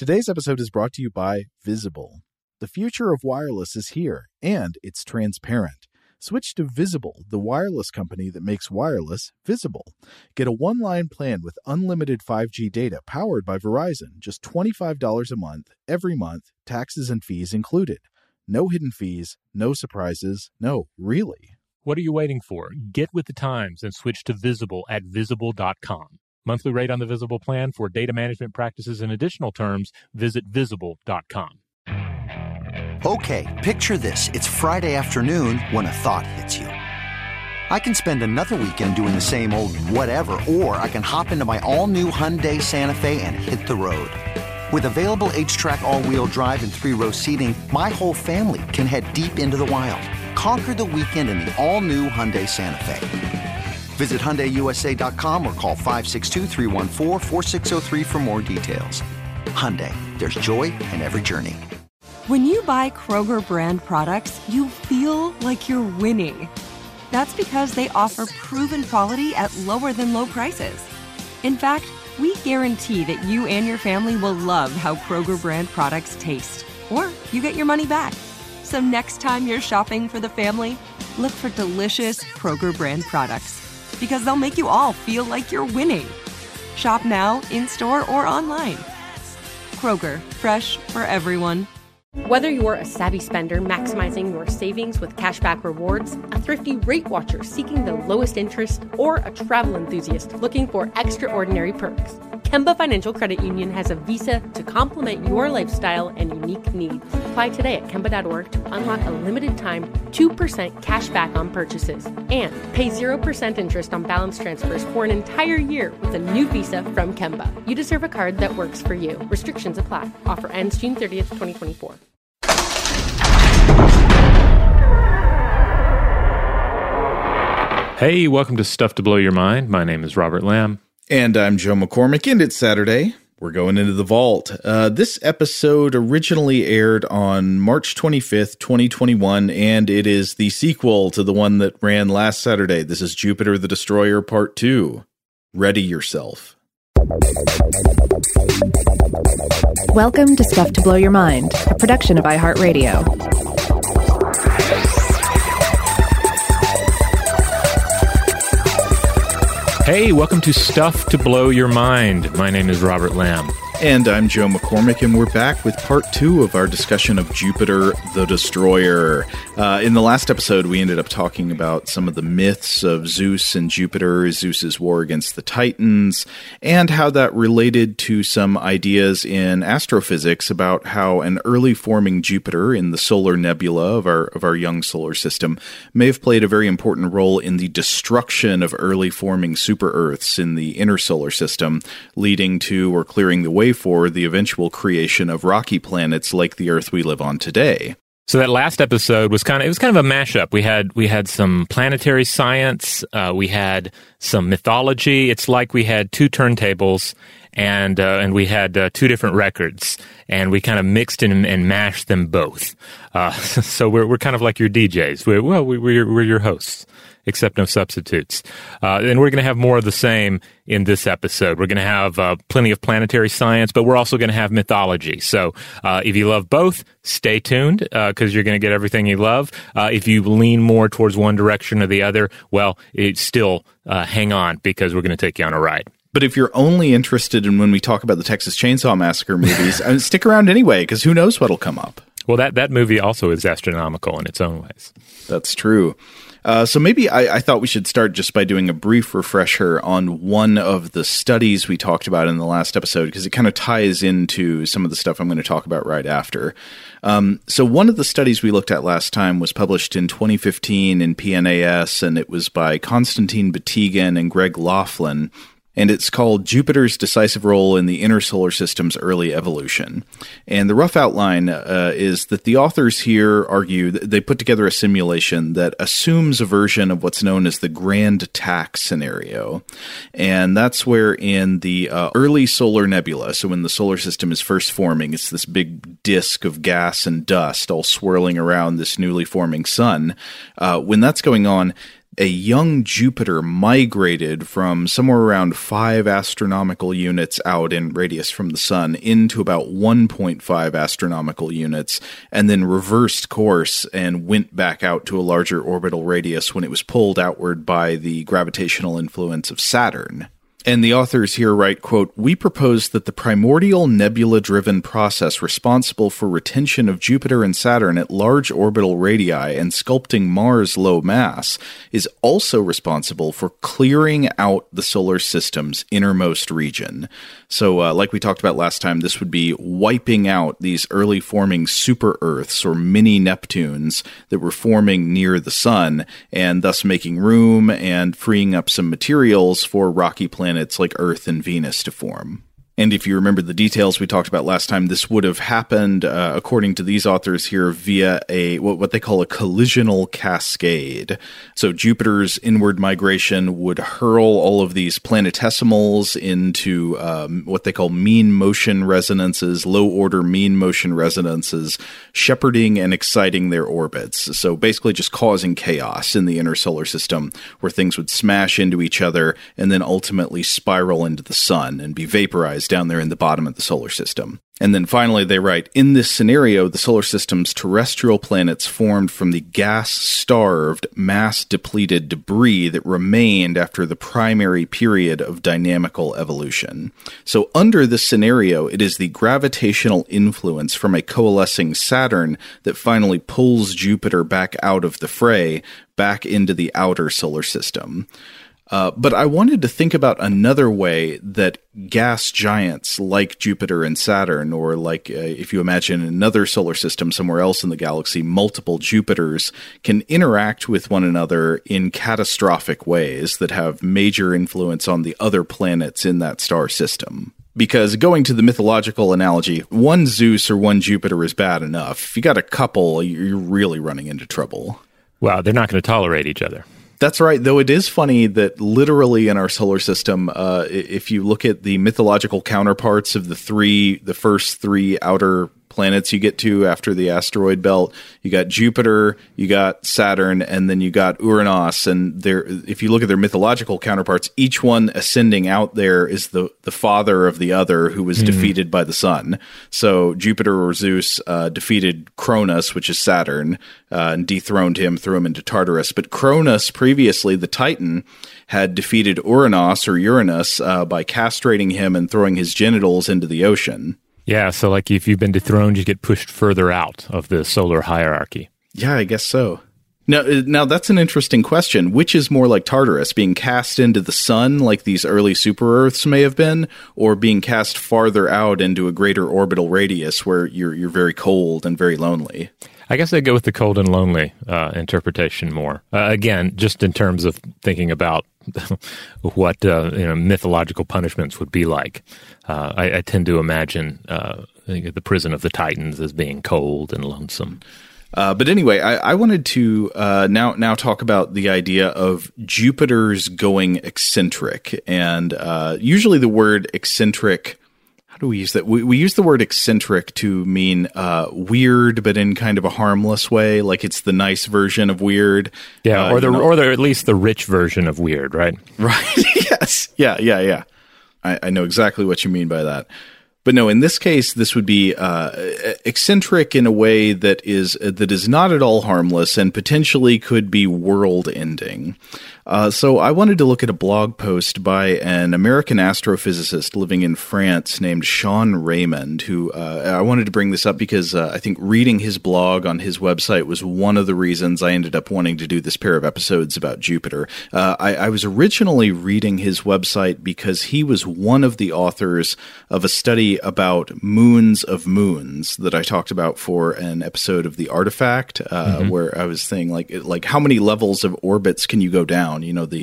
Today's episode is brought to you by Visible. The future of wireless is here, and it's transparent. Switch to Visible, the wireless company that makes wireless visible. Get a one-line plan with unlimited 5G data powered by Verizon, just $25 a month, every month, taxes and fees included. No hidden fees, no surprises, no, really. What are you waiting for? Get with the times and switch to Visible at Visible.com. Monthly rate on the Visible plan for data management practices and additional terms, visit Visible.com. Okay, picture this. It's Friday afternoon when a thought hits you. I can spend another weekend doing the same old whatever, or I can hop into my all-new Hyundai Santa Fe and hit the road. With available H-Track all-wheel drive and 3-row seating, my whole family can head deep into the wild. Conquer the weekend in the all-new Hyundai Santa Fe. Visit HyundaiUSA.com or call 562-314-4603 for more details. Hyundai, there's joy in every journey. When you buy Kroger brand products, you feel like you're winning. That's because they offer proven quality at lower than low prices. In fact, we guarantee that you and your family will love how Kroger brand products taste, or you get your money back. So next time you're shopping for the family, look for delicious Kroger brand products, because they'll make you all feel like you're winning. Shop now, in-store, or online. Kroger, fresh for everyone. Whether you're a savvy spender maximizing your savings with cashback rewards, a thrifty rate watcher seeking the lowest interest, or a travel enthusiast looking for extraordinary perks, Kemba Financial Credit Union has a visa to complement your lifestyle and unique needs. Apply today at Kemba.org to unlock a limited time 2% cash back on purchases and pay 0% interest on balance transfers for an entire year with a new visa from Kemba. You deserve a card that works for you. Restrictions apply. Offer ends June 30th, 2024. Hey, welcome to Stuff to Blow Your Mind. My name is Robert Lamb. And I'm Joe McCormick, and it's Saturday. We're going into the vault. This episode originally aired on March 25th, 2021, and it is the sequel to the one that ran last Saturday. This is Jupiter the Destroyer Part 2. Ready yourself. Welcome to Stuff to Blow Your Mind, a production of iHeartRadio. Hey, welcome to Stuff to Blow Your Mind. My name is Robert Lamb. And I'm Joe McCormick, and we're back with part 2 of our discussion of Jupiter the Destroyer. In the last episode, we ended up talking about some of the myths of Zeus and Jupiter, Zeus's war against the Titans, and how that related to some ideas in astrophysics about how an early forming Jupiter in the solar nebula of our young solar system may have played a very important role in the destruction of early forming super-Earths in the inner solar system, leading to or clearing the way for the eventual creation of rocky planets like the Earth we live on today. So that last episode was kind of a mashup. We had some planetary science, we had some mythology. It's like we had two turntables and we had two different records, and we kind of mixed and mashed them both. So we're kind of like your DJs. We're your hosts, except no substitutes. And we're going to have more of the same in this episode. We're going to have plenty of planetary science, but we're also going to have mythology. So if you love both, stay tuned, because you're going to get everything you love. If you lean more towards one direction or the other, well, still hang on, because we're going to take you on a ride. But if you're only interested in when we talk about the Texas Chainsaw Massacre movies, stick around anyway, because who knows what'll come up. Well, that movie also is astronomical in its own ways. That's true. So maybe I thought we should start just by doing a brief refresher on one of the studies we talked about in the last episode, because it kind of ties into some of the stuff I'm going to talk about right after. So one of the studies we looked at last time was published in 2015 in PNAS, and it was by Konstantin Batygin and Greg Laughlin. And it's called Jupiter's Decisive Role in the Inner Solar System's Early Evolution. And the rough outline is that the authors here argue that they put together a simulation that assumes a version of what's known as the Grand Tack scenario. And that's where in the early solar nebula, so when the solar system is first forming, it's this big disk of gas and dust all swirling around this newly forming sun. When that's going on, a young Jupiter migrated from somewhere around 5 astronomical units out in radius from the sun into about 1.5 astronomical units, and then reversed course and went back out to a larger orbital radius when it was pulled outward by the gravitational influence of Saturn. And the authors here write, quote, "We propose that the primordial nebula-driven process responsible for retention of Jupiter and Saturn at large orbital radii and sculpting Mars' low mass is also responsible for clearing out the solar system's innermost region." So like we talked about last time, this would be wiping out these early forming super-Earths or mini-Neptunes that were forming near the sun, and thus making room and freeing up some materials for rocky planets like Earth and Venus to form. And if you remember the details we talked about last time, this would have happened, according to these authors here, via what they call a collisional cascade. So Jupiter's inward migration would hurl all of these planetesimals into what they call mean motion resonances, low-order mean motion resonances, shepherding and exciting their orbits. So basically just causing chaos in the inner solar system, where things would smash into each other and then ultimately spiral into the sun and be vaporized down there in the bottom of the solar system. And then finally they write, in this scenario, the solar system's terrestrial planets formed from the gas-starved, mass-depleted debris that remained after the primary period of dynamical evolution. So under this scenario, it is the gravitational influence from a coalescing Saturn that finally pulls Jupiter back out of the fray, back into the outer solar system. But I wanted to think about another way that gas giants like Jupiter and Saturn, or like if you imagine another solar system somewhere else in the galaxy, multiple Jupiters, can interact with one another in catastrophic ways that have major influence on the other planets in that star system. Because going to the mythological analogy, one Zeus or one Jupiter is bad enough. If you got a couple, you're really running into trouble. Wow, they're not going to tolerate each other. That's right, though it is funny that literally in our solar system, if you look at the mythological counterparts of the first 3 outer planets you get to after the asteroid belt, you got Jupiter, you got Saturn, and then you got Uranus. And if you look at their mythological counterparts, each one ascending out there is the father of the other, who was defeated by the sun. So Jupiter or Zeus defeated Cronus, which is Saturn, and dethroned him, threw him into Tartarus. But Cronus, previously the Titan, had defeated Uranus by castrating him and throwing his genitals into the ocean. Yeah, so like if you've been dethroned, you get pushed further out of the solar hierarchy. Yeah, I guess so. Now that's an interesting question. Which is more like Tartarus, being cast into the sun like these early super-Earths may have been, or being cast farther out into a greater orbital radius where you're very cold and very lonely? I guess I'd go with the cold and lonely interpretation more. Again, just in terms of thinking about what mythological punishments would be like. I tend to imagine the prison of the Titans as being cold and lonesome. But anyway, I wanted to now talk about the idea of Jupiter's going eccentric. And usually the word eccentric, how do we use that? We use the word eccentric to mean weird, but in kind of a harmless way, like it's the nice version of weird. Yeah, or at least the rich version of weird, right? Right, yes. Yeah. I know exactly what you mean by that. But no, in this case, this would be eccentric in a way that is not at all harmless and potentially could be world-ending. So I wanted to look at a blog post by an American astrophysicist living in France named Sean Raymond, who I wanted to bring this up because I think reading his blog on his website was one of the reasons I ended up wanting to do this pair of episodes about Jupiter. I was originally reading his website because he was one of the authors of a study about moons of moons that I talked about for an episode of The Artifact, where I was saying like how many levels of orbits can you go down? You know,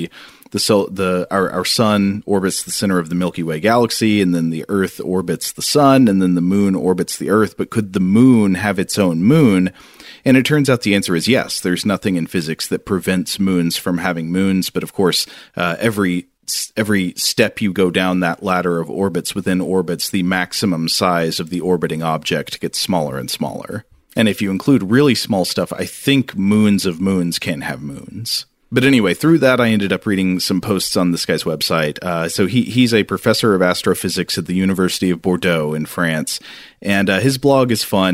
our sun orbits the center of the Milky Way galaxy, and then the Earth orbits the sun, and then the moon orbits the Earth. But could the moon have its own moon? And it turns out the answer is yes. There's nothing in physics that prevents moons from having moons. But of course, every step you go down that ladder of orbits within orbits, the maximum size of the orbiting object gets smaller and smaller. And if you include really small stuff, I think moons of moons can have moons. But anyway, through that, I ended up reading some posts on this guy's website. So he's a professor of astrophysics at the University of Bordeaux in France, and his blog is fun.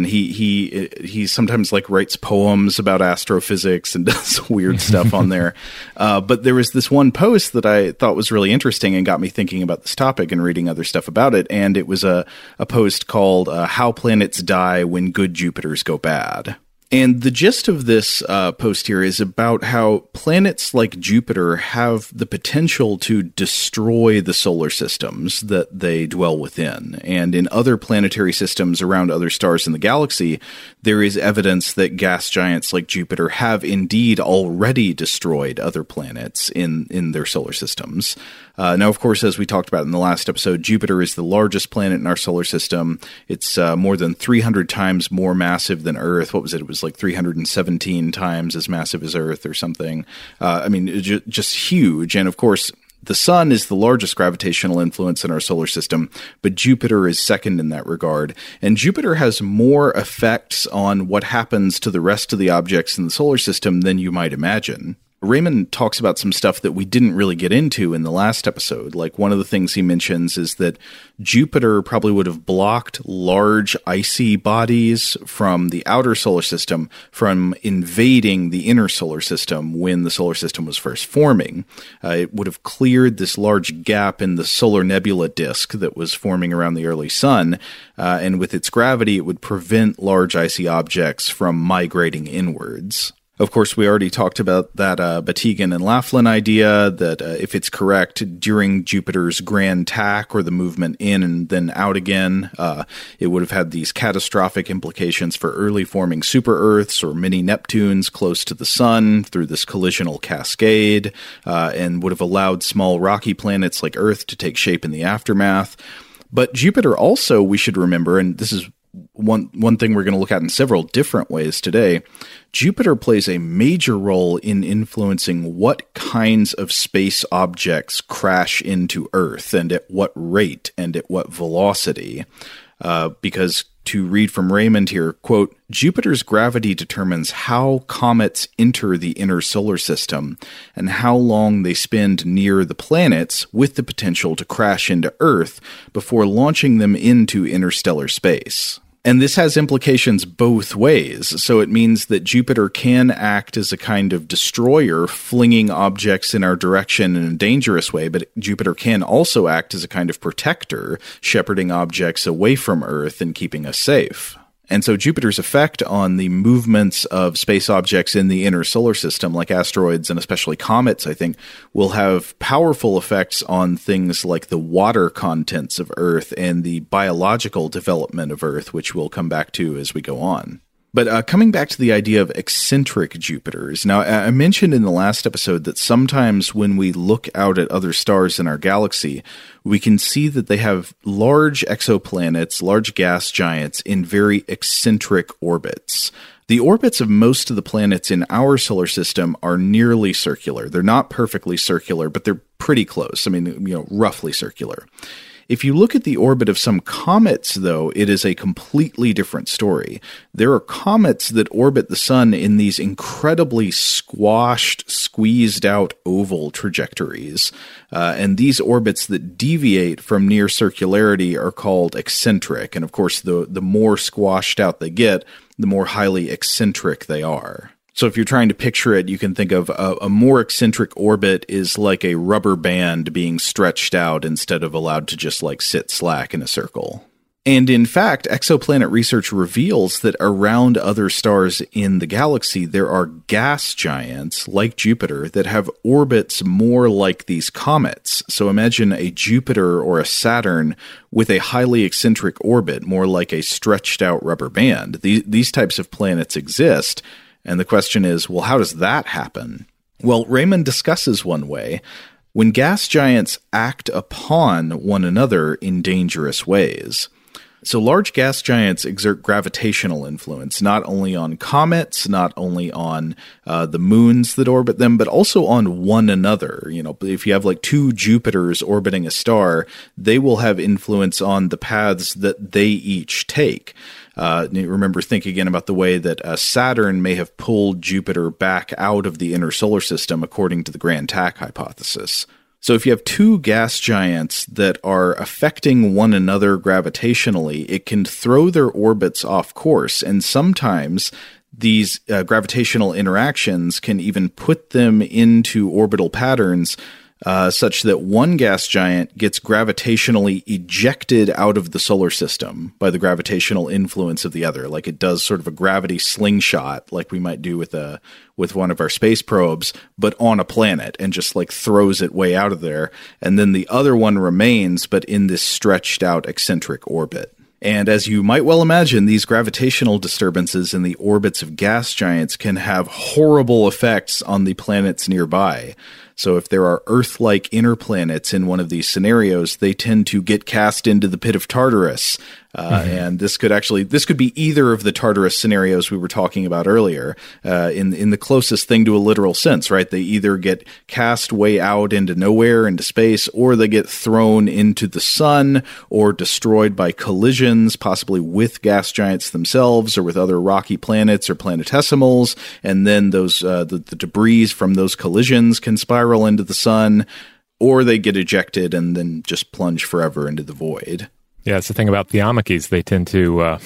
He sometimes like writes poems about astrophysics and does weird stuff on there. But there was this one post that I thought was really interesting and got me thinking about this topic and reading other stuff about it. And it was a post called "How Planets Die When Good Jupiters Go Bad." And the gist of this post here is about how planets like Jupiter have the potential to destroy the solar systems that they dwell within. And in other planetary systems around other stars in the galaxy, there is evidence that gas giants like Jupiter have indeed already destroyed other planets in their solar systems. Now, of course, as we talked about in the last episode, Jupiter is the largest planet in our solar system. It's more than 300 times more massive than Earth. What was it? It was like 317 times as massive as Earth or something. Just huge. And of course, the sun is the largest gravitational influence in our solar system, but Jupiter is second in that regard. And Jupiter has more effects on what happens to the rest of the objects in the solar system than you might imagine. Raymond talks about some stuff that we didn't really get into in the last episode. Like one of the things he mentions is that Jupiter probably would have blocked large icy bodies from the outer solar system from invading the inner solar system when the solar system was first forming. It would have cleared this large gap in the solar nebula disk that was forming around the early sun, and with its gravity, it would prevent large icy objects from migrating inwards. Of course, we already talked about that Batygin and Laughlin idea that if it's correct, during Jupiter's grand tack or the movement in and then out again, it would have had these catastrophic implications for early forming super-Earths or mini-Neptunes close to the sun through this collisional cascade, and would have allowed small rocky planets like Earth to take shape in the aftermath. But Jupiter also, we should remember, and this is one thing we're going to look at in several different ways today, Jupiter plays a major role in influencing what kinds of space objects crash into Earth and at what rate and at what velocity. Because to read from Raymond here, quote, Jupiter's gravity determines how comets enter the inner solar system and how long they spend near the planets with the potential to crash into Earth before launching them into interstellar space. And this has implications both ways. So it means that Jupiter can act as a kind of destroyer, flinging objects in our direction in a dangerous way, but Jupiter can also act as a kind of protector, shepherding objects away from Earth and keeping us safe. And so Jupiter's effect on the movements of space objects in the inner solar system, like asteroids and especially comets, I think, will have powerful effects on things like the water contents of Earth and the biological development of Earth, which we'll come back to as we go on. But coming back to the idea of eccentric Jupiters, now I mentioned in the last episode that sometimes when we look out at other stars in our galaxy, we can see that they have large exoplanets, large gas giants in very eccentric orbits. The orbits of most of the planets in our solar system are nearly circular. They're not perfectly circular, but they're pretty close. I mean, roughly circular. If you look at the orbit of some comets, though, it is a completely different story. There are comets that orbit the sun in these incredibly squashed, squeezed-out oval trajectories. And these orbits that deviate from near circularity are called eccentric. And of course, the more squashed out they get, the more highly eccentric they are. So if you're trying to picture it, you can think of a more eccentric orbit is like a rubber band being stretched out instead of allowed to just like sit slack in a circle. And in fact, exoplanet research reveals that around other stars in the galaxy, there are gas giants like Jupiter that have orbits more like these comets. So imagine a Jupiter or a Saturn with a highly eccentric orbit, more like a stretched out rubber band. These types of planets exist. And the question is, well, how does that happen? Well, Raymond discusses one way. When gas giants act upon one another in dangerous ways. So large gas giants exert gravitational influence, not only on comets, not only on the moons that orbit them, but also on one another. If you have like two Jupiters orbiting a star, they will have influence on the paths that they each take. Remember, think again about the way that Saturn may have pulled Jupiter back out of the inner solar system according to the Grand Tack hypothesis. So if you have two gas giants that are affecting one another gravitationally, it can throw their orbits off course, and sometimes these gravitational interactions can even put them into orbital patterns such that one gas giant gets gravitationally ejected out of the solar system by the gravitational influence of the other, like it does sort of a gravity slingshot, like we might do with one of our space probes, but on a planet, and just like throws it way out of there. And then the other one remains, but in this stretched out eccentric orbit. And as you might well imagine, these gravitational disturbances in the orbits of gas giants can have horrible effects on the planets nearby. So if there are Earth-like inner planets in one of these scenarios, they tend to get cast into the pit of Tartarus. And this could be either of the Tartarus scenarios we were talking about earlier, in the closest thing to a literal sense, right? They either get cast way out into nowhere, into space, or they get thrown into the sun or destroyed by collisions, possibly with gas giants themselves or with other rocky planets or planetesimals. And then those the debris from those collisions can spiral into the sun, or they get ejected and then just plunge forever into the void. Yeah, it's the thing about Theomachus. They tend to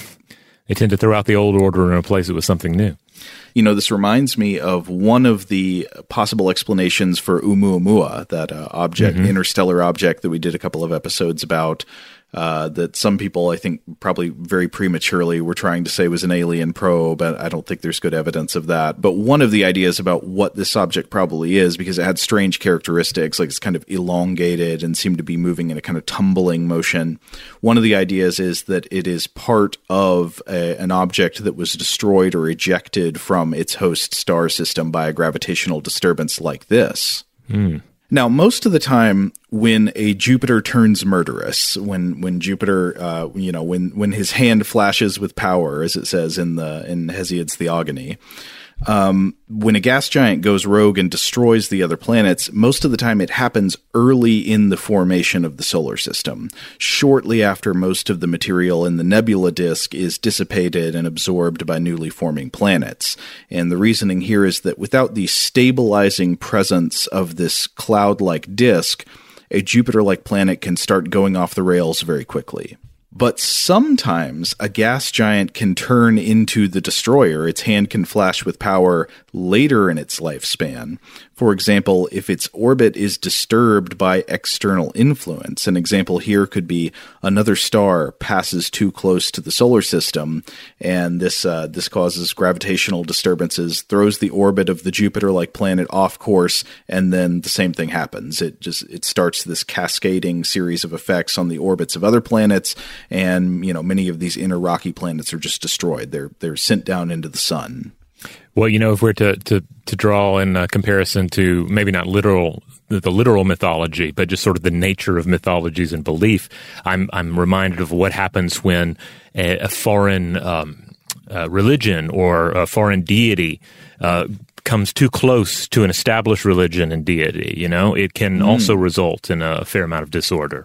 throw out the old order and replace it with something new. You know, this reminds me of one of the possible explanations for Oumuamua, that object, interstellar object that we did a couple of episodes about, that some people, I think, probably very prematurely were trying to say was an alien probe. I don't think there's good evidence of that. But one of the ideas about what this object probably is, because it had strange characteristics, like it's kind of elongated and seemed to be moving in a kind of tumbling motion. One of the ideas is that it is part of an object that was destroyed or ejected from its host star system by a gravitational disturbance like this. Now, most of the time when a Jupiter turns murderous, when Jupiter, when his hand flashes with power, as it says in Hesiod's Theogony, when a gas giant goes rogue and destroys the other planets, most of the time it happens early in the formation of the solar system, shortly after most of the material in the nebula disk is dissipated and absorbed by newly forming planets. And the reasoning here is that without the stabilizing presence of this cloud-like disk, a Jupiter-like planet can start going off the rails very quickly. But sometimes a gas giant can turn into the destroyer. Its hand can flash with power later in its lifespan. For example, if its orbit is disturbed by external influence. An example here could be another star passes too close to the solar system, and this causes gravitational disturbances, throws the orbit of the Jupiter-like planet off course, and then the same thing happens. It starts this cascading series of effects on the orbits of other planets, and many of these inner rocky planets are just destroyed. They're sent down into the sun. Well, if we're to draw in a comparison to maybe not the literal mythology, but just sort of the nature of mythologies and belief, I'm reminded of what happens when a foreign religion or a foreign deity comes too close to an established religion and deity. It can also result in a fair amount of disorder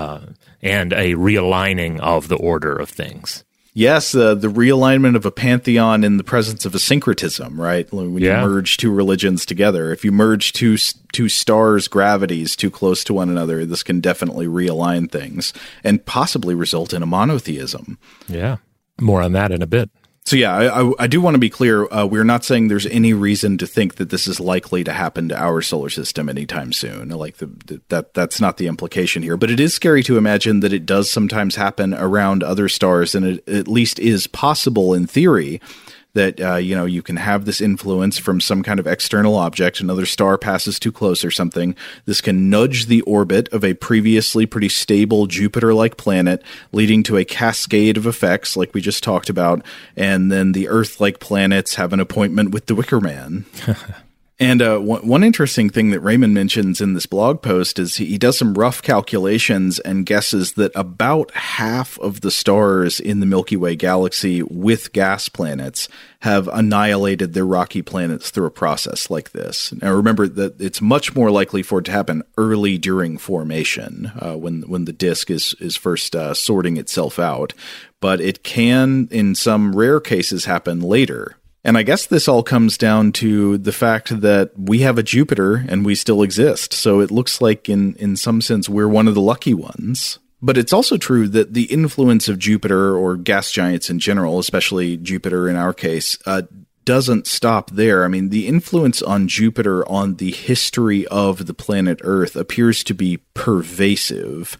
and a realigning of the order of things. Yes, the realignment of a pantheon in the presence of a syncretism, right? When you merge two religions together. If you merge two stars' gravities too close to one another, this can definitely realign things and possibly result in a monotheism. Yeah. More on that in a bit. So I do want to be clear. We're not saying there's any reason to think that this is likely to happen to our solar system anytime soon. Like that's not the implication here. But it is scary to imagine that it does sometimes happen around other stars, and it at least is possible in theory that you can have this influence from some kind of external object. Another star passes too close or something. This can nudge the orbit of a previously pretty stable Jupiter-like planet, leading to a cascade of effects like we just talked about. And then the Earth-like planets have an appointment with the Wicker Man. And one interesting thing that Raymond mentions in this blog post is he does some rough calculations and guesses that about half of the stars in the Milky Way galaxy with gas planets have annihilated their rocky planets through a process like this. Now remember that it's much more likely for it to happen early during formation, when the disk is first sorting itself out. But it can, in some rare cases, happen later. And I guess this all comes down to the fact that we have a Jupiter and we still exist. So it looks like in some sense we're one of the lucky ones. But it's also true that the influence of Jupiter or gas giants in general, especially Jupiter in our case, doesn't stop there. I mean, the influence on Jupiter on the history of the planet Earth appears to be pervasive.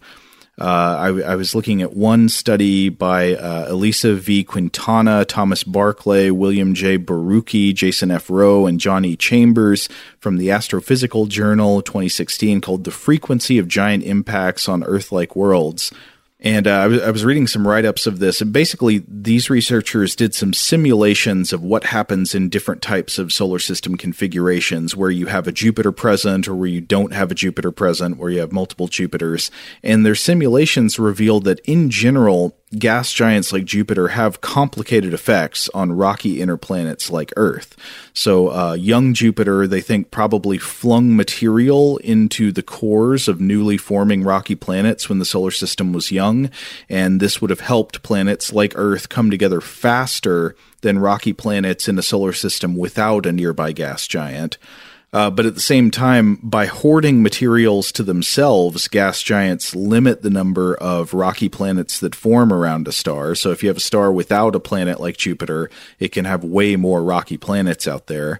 I was looking at one study by Elisa V. Quintana, Thomas Barclay, William J. Barucki, Jason F. Rowe, and John E. Chambers from the Astrophysical Journal 2016 called The Frequency of Giant Impacts on Earth-like Worlds. And I was reading some write-ups of this, and basically these researchers did some simulations of what happens in different types of solar system configurations, where you have a Jupiter present or where you don't have a Jupiter present, where you have multiple Jupiters. And their simulations revealed that in general, gas giants like Jupiter have complicated effects on rocky inner planets like Earth. So young Jupiter, they think, probably flung material into the cores of newly forming rocky planets when the solar system was young, and this would have helped planets like Earth come together faster than rocky planets in a solar system without a nearby gas giant. But at the same time, by hoarding materials to themselves, gas giants limit the number of rocky planets that form around a star. So if you have a star without a planet like Jupiter, it can have way more rocky planets out there.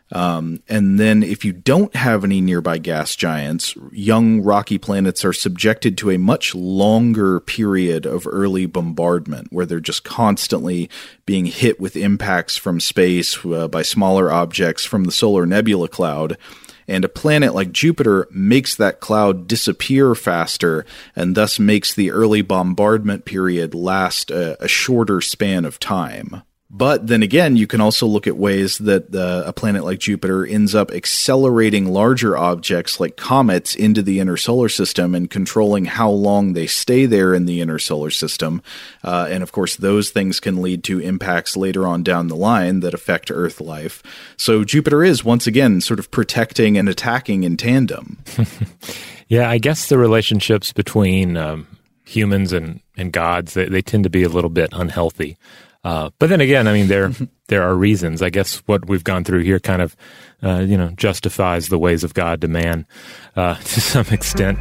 And then if you don't have any nearby gas giants, young rocky planets are subjected to a much longer period of early bombardment, where they're just constantly being hit with impacts from space by smaller objects from the solar nebula cloud. And a planet like Jupiter makes that cloud disappear faster, and thus makes the early bombardment period last a shorter span of time. But then again, you can also look at ways that a planet like Jupiter ends up accelerating larger objects like comets into the inner solar system and controlling how long they stay there in the inner solar system. And of course, those things can lead to impacts later on down the line that affect Earth life. So Jupiter is, once again, sort of protecting and attacking in tandem. Yeah, I guess the relationships between humans and gods, they tend to be a little bit unhealthy. But then again, I mean, there are reasons. I guess what we've gone through here kind of, justifies the ways of God to man, to some extent.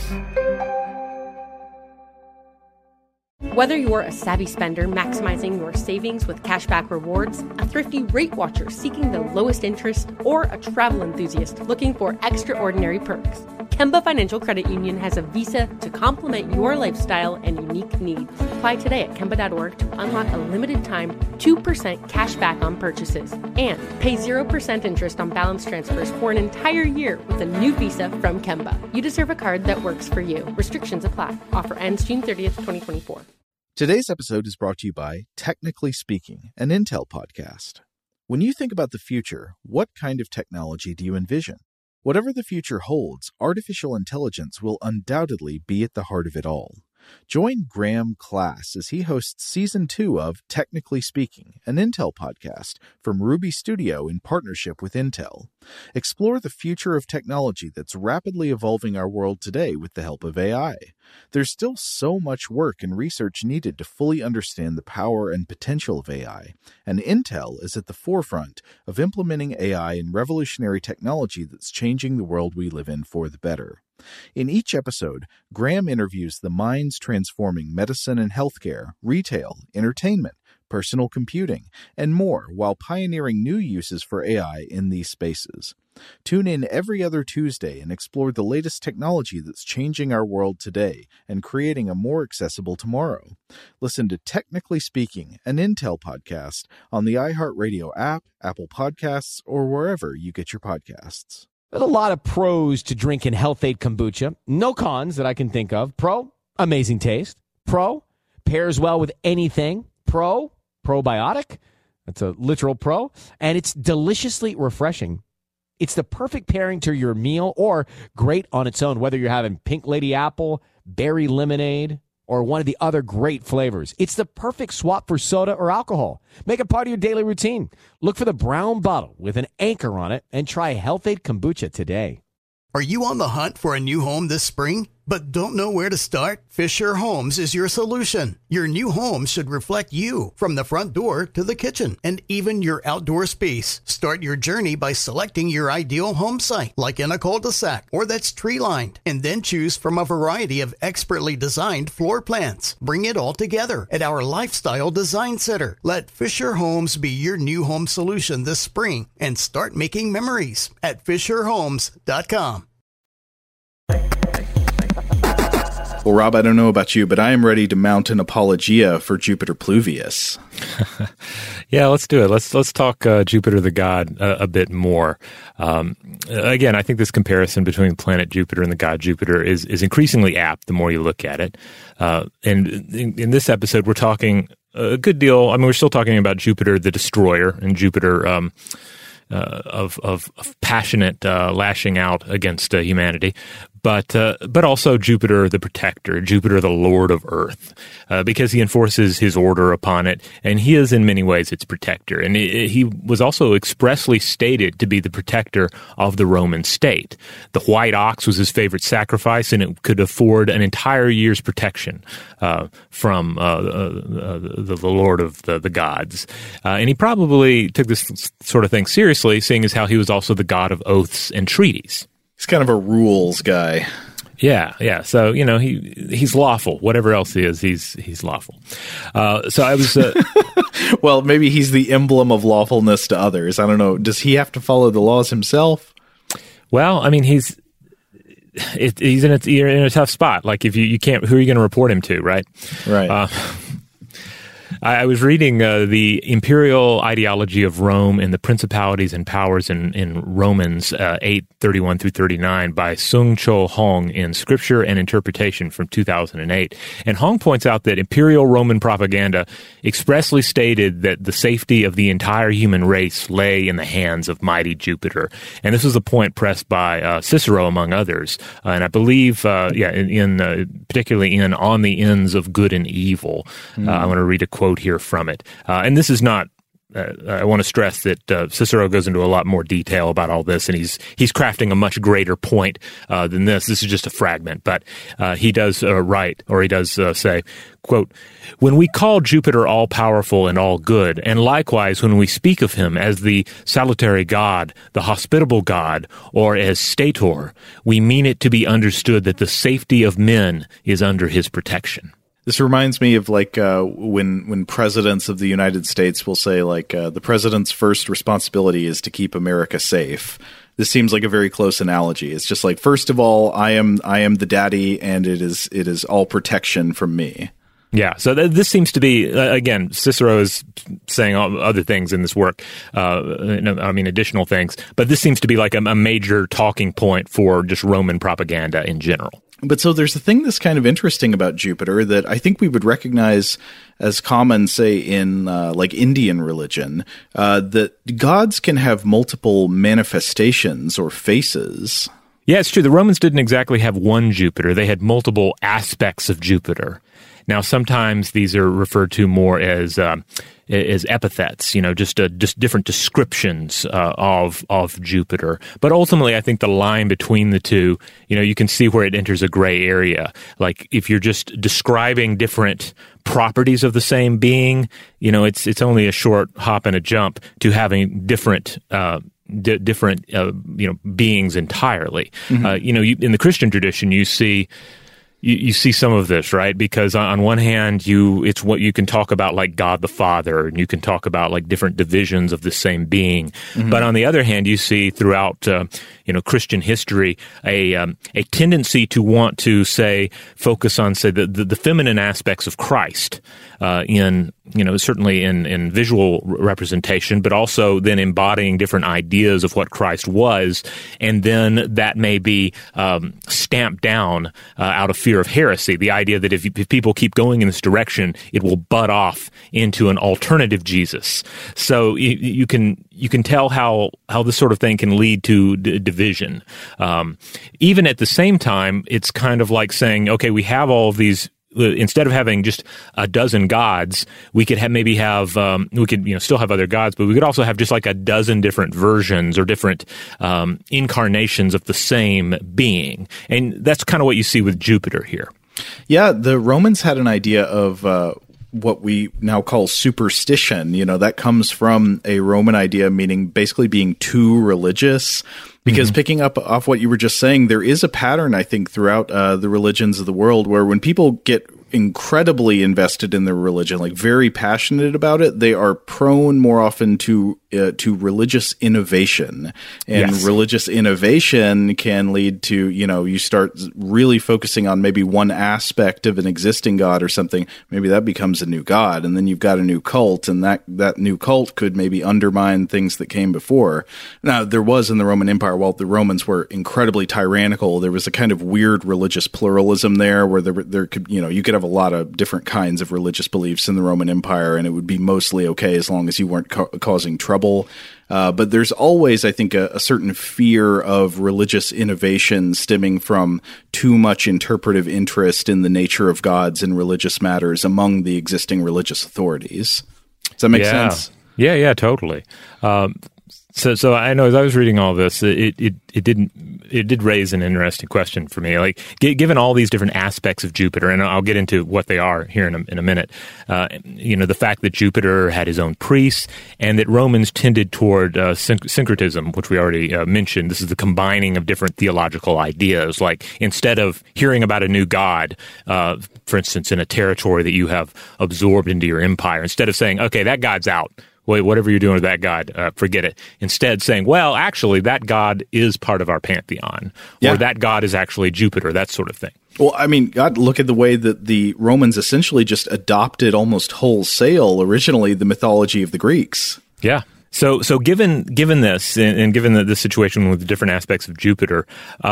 Whether you're a savvy spender maximizing your savings with cashback rewards, a thrifty rate watcher seeking the lowest interest, or a travel enthusiast looking for extraordinary perks, Kemba Financial Credit Union has a visa to complement your lifestyle and unique needs. Apply today at Kemba.org to unlock a limited-time 2% cash back on purchases and pay 0% interest on balance transfers for an entire year with a new visa from Kemba. You deserve a card that works for you. Restrictions apply. Offer ends June 30th, 2024. Today's episode is brought to you by Technically Speaking, an Intel podcast. When you think about the future, what kind of technology do you envision? Whatever the future holds, artificial intelligence will undoubtedly be at the heart of it all. Join Graham Class as he hosts Season 2 of Technically Speaking, an Intel podcast from Ruby Studio in partnership with Intel. Explore the future of technology that's rapidly evolving our world today with the help of AI. There's still so much work and research needed to fully understand the power and potential of AI, and Intel is at the forefront of implementing AI in revolutionary technology that's changing the world we live in for the better. In each episode, Graham interviews the minds transforming medicine and healthcare, retail, entertainment, personal computing, and more, while pioneering new uses for AI in these spaces. Tune in every other Tuesday and explore the latest technology that's changing our world today and creating a more accessible tomorrow. Listen to Technically Speaking, an Intel podcast on the iHeartRadio app, Apple Podcasts, or wherever you get your podcasts. There's a lot of pros to drinking Health-Ade kombucha. No cons that I can think of. Pro, amazing taste. Pro, pairs well with anything. Pro, probiotic. That's a literal pro. And it's deliciously refreshing. It's the perfect pairing to your meal or great on its own, whether you're having Pink Lady Apple, berry lemonade, or one of the other great flavors. It's the perfect swap for soda or alcohol. Make it part of your daily routine. Look for the brown bottle with an anchor on it and try Health-Ade Kombucha today. Are you on the hunt for a new home this spring, but don't know where to start? Fisher Homes is your solution. Your new home should reflect you, from the front door to the kitchen, and even your outdoor space. Start your journey by selecting your ideal home site, like in a cul-de-sac or that's tree-lined, and then choose from a variety of expertly designed floor plans. Bring it all together at our Lifestyle Design Center. Let Fisher Homes be your new home solution this spring and start making memories at FisherHomes.com. Well, Rob, I don't know about you, but I am ready to mount an apologia for Jupiter Pluvius. Yeah, let's do it. Let's talk Jupiter the god a bit more. Again, I think this comparison between the planet Jupiter and the god Jupiter is increasingly apt the more you look at it. And in this episode, we're talking a good deal. I mean, we're still talking about Jupiter the destroyer and Jupiter of passionate lashing out against humanity. But also Jupiter the protector, Jupiter the lord of earth, because he enforces his order upon it, and he is in many ways its protector. And he was also expressly stated to be the protector of the Roman state. The white ox was his favorite sacrifice, and it could afford an entire year's protection from the lord of the gods. And he probably took this sort of thing seriously, seeing as how he was also the god of oaths and treaties. He's kind of a rules guy. Yeah. So, you know, he's lawful. Whatever else he is, he's lawful. So I was... Well, maybe he's the emblem of lawfulness to others. I don't know. Does he have to follow the laws himself? Well, I mean, you're in a tough spot. Like, if you can't... Who are you going to report him to, right? Right. I was reading the Imperial Ideology of Rome and the Principalities and Powers in Romans 8:31 through 39 by Sung Cho Hong in Scripture and Interpretation from 2008. And Hong points out that Imperial Roman propaganda expressly stated that the safety of the entire human race lay in the hands of mighty Jupiter. And this was a point pressed by Cicero, among others. And I believe, particularly in On the Ends of Good and Evil. I want to read a quote here from it. And this is not, I want to stress that Cicero goes into a lot more detail about all this, and he's crafting a much greater point than this. This is just a fragment, but he does write, or he does say, quote, "When we call Jupiter all-powerful and all-good, and likewise when we speak of him as the salutary god, the hospitable god, or as stator, we mean it to be understood that the safety of men is under his protection." This reminds me of like when presidents of the United States will say like the president's first responsibility is to keep America safe. This seems like a very close analogy. It's just like, first of all, I am the daddy, and it is all protection from me. Yeah, so this seems to be, again, Cicero is saying other things in this work, additional things, but this seems to be like a major talking point for just Roman propaganda in general. But so there's a thing that's kind of interesting about Jupiter that I think we would recognize as common, say, in like Indian religion, that gods can have multiple manifestations or faces. Yeah, it's true. The Romans didn't exactly have one Jupiter. They had multiple aspects of Jupiter. Now, sometimes these are referred to more as epithets, just different descriptions of Jupiter. But ultimately, I think the line between the two, you can see where it enters a gray area. Like if you're just describing different properties of the same being, it's only a short hop and a jump to having different beings entirely. Mm-hmm. In the Christian tradition, you see some of this, right? Because on one hand, it's what you can talk about like God the Father, and you can talk about like different divisions of the same being. Mm-hmm. But on the other hand, you see throughout Christian history a tendency to want to focus on the feminine aspects of Christ in certainly in visual representation, but also then embodying different ideas of what Christ was, and then that may be stamped down out of fear of heresy. The idea that if people keep going in this direction, it will butt off into an alternative Jesus. So you can tell how this sort of thing can lead to division. Even at the same time, it's kind of like saying, okay, we have all of these. Instead of having just a dozen gods, we could still have other gods, but we could also have just like a dozen different versions or different incarnations of the same being. And that's kind of what you see with Jupiter here. Yeah, the Romans had an idea of what we now call superstition. That comes from a Roman idea, meaning basically being too religious. Because picking up off what you were just saying, there is a pattern, I think, throughout the religions of the world where when people get incredibly invested in their religion, like very passionate about it, they are prone more often to religious innovation. And yes. Religious innovation can lead to, you start really focusing on maybe one aspect of an existing god or something. Maybe that becomes a new god, and then you've got a new cult, and that new cult could maybe undermine things that came before. Now, there was in the Roman Empire, while the Romans were incredibly tyrannical, there was a kind of weird religious pluralism there where there could, you could have a lot of different kinds of religious beliefs in the Roman Empire, and it would be mostly okay as long as you weren't causing trouble. But there's always, I think, a certain fear of religious innovation stemming from too much interpretive interest in the nature of gods and religious matters among the existing religious authorities. Does that make sense? Yeah, totally. So I know as I was reading all this, it did raise an interesting question for me. Like, given all these different aspects of Jupiter, and I'll get into what they are here in a minute. The fact that Jupiter had his own priests, and that Romans tended toward syncretism, which we already mentioned. This is the combining of different theological ideas. Like, instead of hearing about a new god, for instance, in a territory that you have absorbed into your empire, instead of saying, okay, that god's out. Wait, whatever you're doing with that god, forget it. Instead, saying, well, actually, that god is part of our pantheon, or that god is actually Jupiter, that sort of thing. Well, I mean, God, look at the way that the Romans essentially just adopted almost wholesale, originally, the mythology of the Greeks. Yeah. So given this, and given the situation with the different aspects of Jupiter,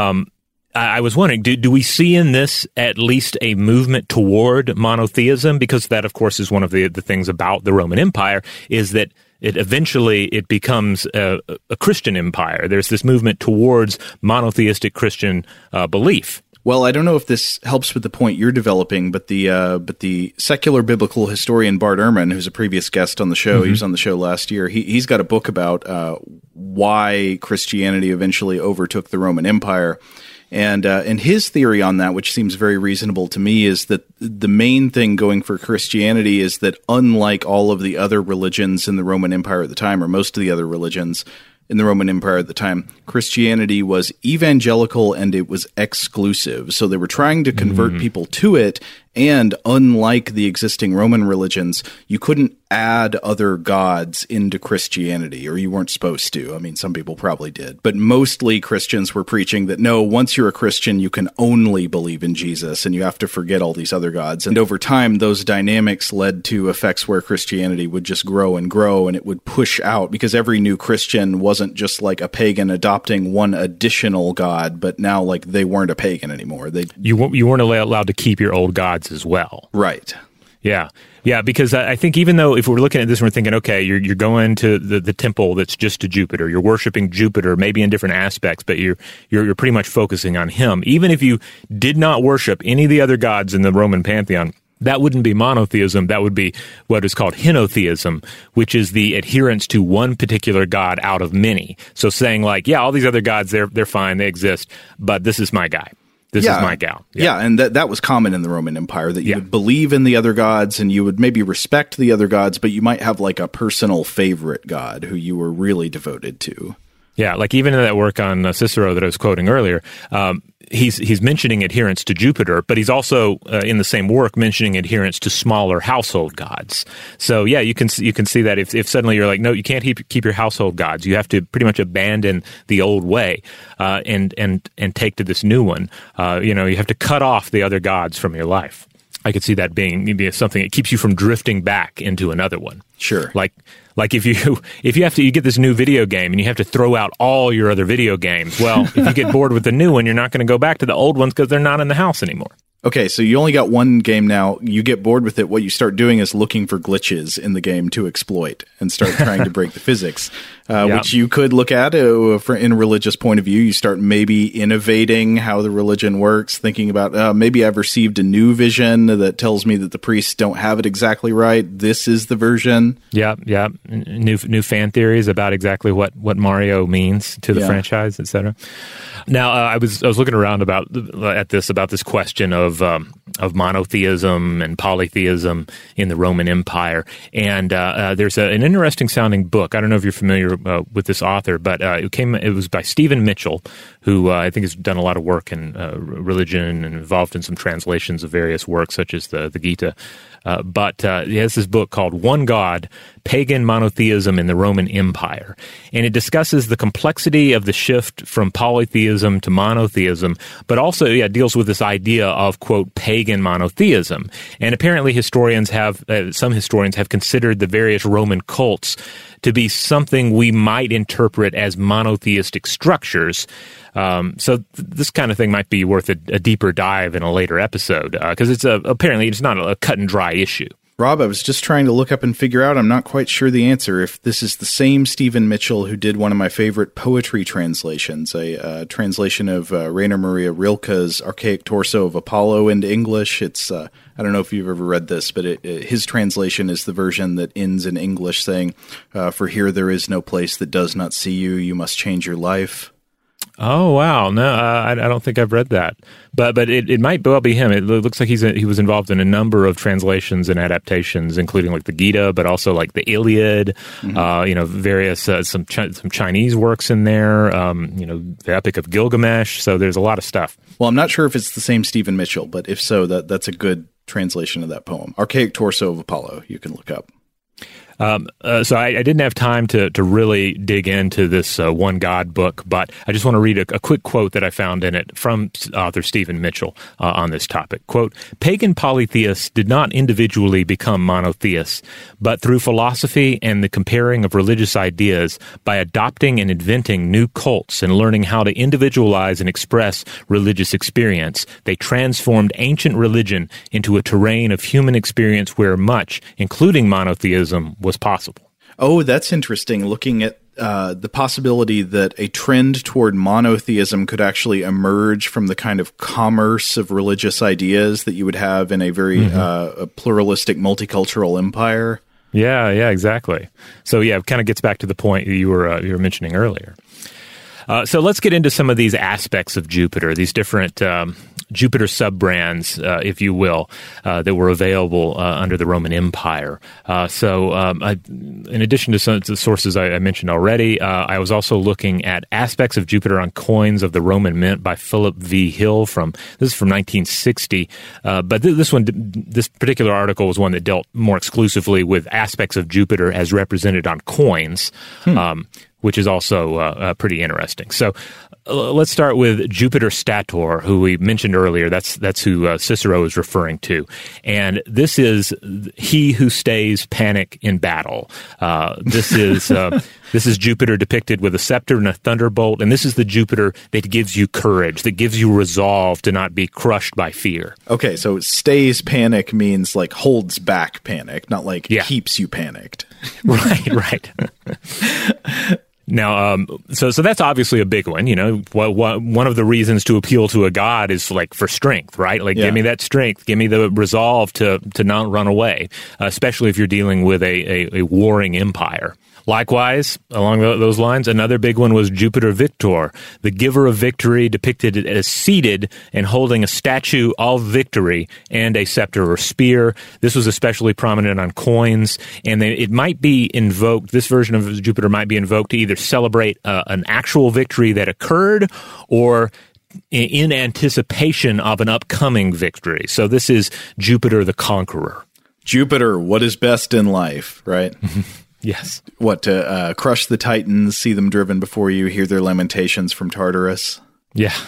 I was wondering, do we see in this at least a movement toward monotheism? Because that, of course, is one of the things about the Roman Empire, is that it eventually becomes a Christian empire. There's this movement towards monotheistic Christian belief. Well, I don't know if this helps with the point you're developing, but the secular biblical historian Bart Ehrman, who's a previous guest on the show, he was on the show last year, he's got a book about why Christianity eventually overtook the Roman Empire. And his theory on that, which seems very reasonable to me, is that the main thing going for Christianity is that unlike all of the other religions in the Roman Empire at the time, or most of the other religions in the Roman Empire at the time, Christianity was evangelical and it was exclusive. So they were trying to convert people to it, and unlike the existing Roman religions, you couldn't add other gods into Christianity, or you weren't supposed to. I mean, some people probably did. But mostly Christians were preaching that, no, once you're a Christian, you can only believe in Jesus, and you have to forget all these other gods. And over time, those dynamics led to effects where Christianity would just grow, and it would push out, because every new Christian wasn't just like a pagan adopting one additional god, but now like they weren't a pagan anymore. You weren't allowed to keep your old gods as well. Right. Yeah, because I think even though if we're looking at this and we're thinking, okay, you're going to the temple that's just to Jupiter, you're worshiping Jupiter, maybe in different aspects, but you're pretty much focusing on him. Even if you did not worship any of the other gods in the Roman pantheon, that wouldn't be monotheism. That would be what is called henotheism, which is the adherence to one particular god out of many. So saying like, yeah, all these other gods, they're fine, they exist, but this is my guy. This is my gal. Yeah, and that was common in the Roman Empire, that you would believe in the other gods and you would maybe respect the other gods, but you might have like a personal favorite god who you were really devoted to. Yeah, like even in that work on Cicero that I was quoting earlier, he's mentioning adherence to Jupiter, but he's also in the same work mentioning adherence to smaller household gods. So yeah, you can see that if suddenly you're like, no, you can't keep your household gods, you have to pretty much abandon the old way and take to this new one. You have to cut off the other gods from your life. I could see that being something that keeps you from drifting back into another one. Sure. Like if you get this new video game and you have to throw out all your other video games. Well, if you get bored with the new one, you're not going to go back to the old ones because they're not in the house anymore. Okay, so you only got one game now. You get bored with it. What you start doing is looking for glitches in the game to exploit and start trying to break the physics, which you could look at in a religious point of view. You start maybe innovating how the religion works, thinking about maybe I've received a new vision that tells me that the priests don't have it exactly right. This is the version. Yeah. New fan theories about exactly what Mario means to the franchise, etc. Now, I was looking around about this question of monotheism and polytheism in the Roman Empire, and there's an interesting sounding book. I don't know if you're familiar with this author, but it was by Stephen Mitchell, who I think has done a lot of work in religion and involved in some translations of various works such as the Gita. But he has this book called One God, Pagan Monotheism in the Roman Empire. And it discusses the complexity of the shift from polytheism to monotheism, but also deals with this idea of, quote, pagan monotheism. And apparently some historians have considered the various Roman cults to be something we might interpret as monotheistic structures. So this kind of thing might be worth a deeper dive in a later episode, because apparently it's not a cut and dry issue. Rob, I was just trying to look up and figure out, I'm not quite sure the answer, if this is the same Stephen Mitchell who did one of my favorite poetry translations, a translation of Rainer Maria Rilke's Archaic Torso of Apollo into English. It's I don't know if you've ever read this, but his translation is the version that ends in English saying, "For here there is no place that does not see you, you must change your life." Oh, wow. No, I don't think I've read that. But it might well be him. It looks like he was involved in a number of translations and adaptations, including like the Gita, but also like the Iliad, various, some Chinese works in there, the Epic of Gilgamesh. So there's a lot of stuff. Well, I'm not sure if it's the same Stephen Mitchell, but if so, that's a good translation of that poem. Archaic Torso of Apollo, you can look up. So I didn't have time to really dig into this One God book, but I just want to read a quick quote that I found in it from author Stephen Mitchell on this topic. Quote, "Pagan polytheists did not individually become monotheists, but through philosophy and the comparing of religious ideas, by adopting and inventing new cults and learning how to individualize and express religious experience, they transformed ancient religion into a terrain of human experience where much, including monotheism, was possible." Oh, that's interesting. Looking at the possibility that a trend toward monotheism could actually emerge from the kind of commerce of religious ideas that you would have in a very pluralistic, multicultural empire. Yeah, exactly. So it kind of gets back to the point you were mentioning earlier. So let's get into some of these aspects of Jupiter, these different Jupiter sub-brands, if you will, that were available under the Roman Empire. In addition to some of the sources I mentioned already, I was also looking at aspects of Jupiter on coins of the Roman mint by Philip V. Hill from 1960. But this particular article was one that dealt more exclusively with aspects of Jupiter as represented on coins, which is also pretty interesting. So let's start with Jupiter Stator, who we mentioned earlier. That's who Cicero is referring to. And this is he who stays panic in battle. This is Jupiter depicted with a scepter and a thunderbolt, and this is the Jupiter that gives you courage, that gives you resolve to not be crushed by fear. Okay, so stays panic means like holds back panic, not like keeps you panicked. Right. Now, so that's obviously a big one. One of the reasons to appeal to a god is like for strength, right? Like, give me that strength, give me the resolve to not run away, especially if you're dealing with a warring empire. Likewise, along those lines, another big one was Jupiter Victor, the giver of victory, depicted as seated and holding a statue of victory and a scepter or spear. This was especially prominent on coins, and it might be invoked, this version of Jupiter might be invoked to either celebrate an actual victory that occurred or in anticipation of an upcoming victory. So this is Jupiter the Conqueror. Jupiter, what is best in life, right? Yes. What, crush the Titans, see them driven before you, hear their lamentations from Tartarus? Yeah.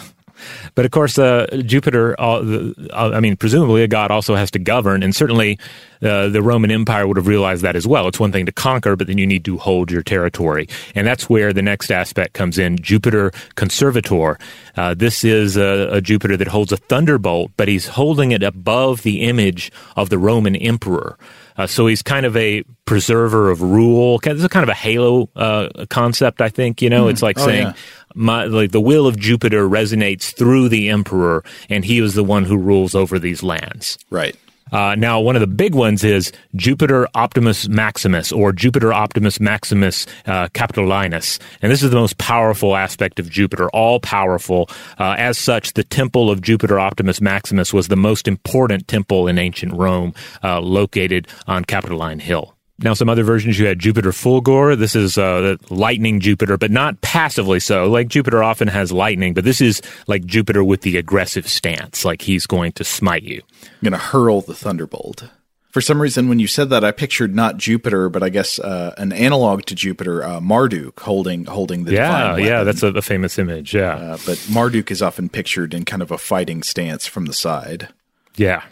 But of course, Jupiter, presumably a god also has to govern, and certainly the Roman Empire would have realized that as well. It's one thing to conquer, but then you need to hold your territory. And that's where the next aspect comes in, Jupiter Conservator. This is a Jupiter that holds a thunderbolt, but he's holding it above the image of the Roman emperor. So he's kind of a preserver of rule. This is kind of a halo concept, I think. It's like saying the will of Jupiter resonates through the emperor, and he is the one who rules over these lands. Right. Now, one of the big ones is Jupiter Optimus Maximus, or Jupiter Optimus Maximus Capitolinus. And this is the most powerful aspect of Jupiter, all-powerful. As such, the temple of Jupiter Optimus Maximus was the most important temple in ancient Rome, located on Capitoline Hill. Now, some other versions, you had Jupiter Fulgor. This is lightning Jupiter, but not passively so. Like Jupiter often has lightning, but this is like Jupiter with the aggressive stance, like he's going to smite you. I'm going to hurl the thunderbolt. For some reason, when you said that, I pictured not Jupiter, but I guess an analog to Jupiter, Marduk, holding the divine weapon. Yeah, that's a famous image, yeah. But Marduk is often pictured in kind of a fighting stance from the side. Yeah.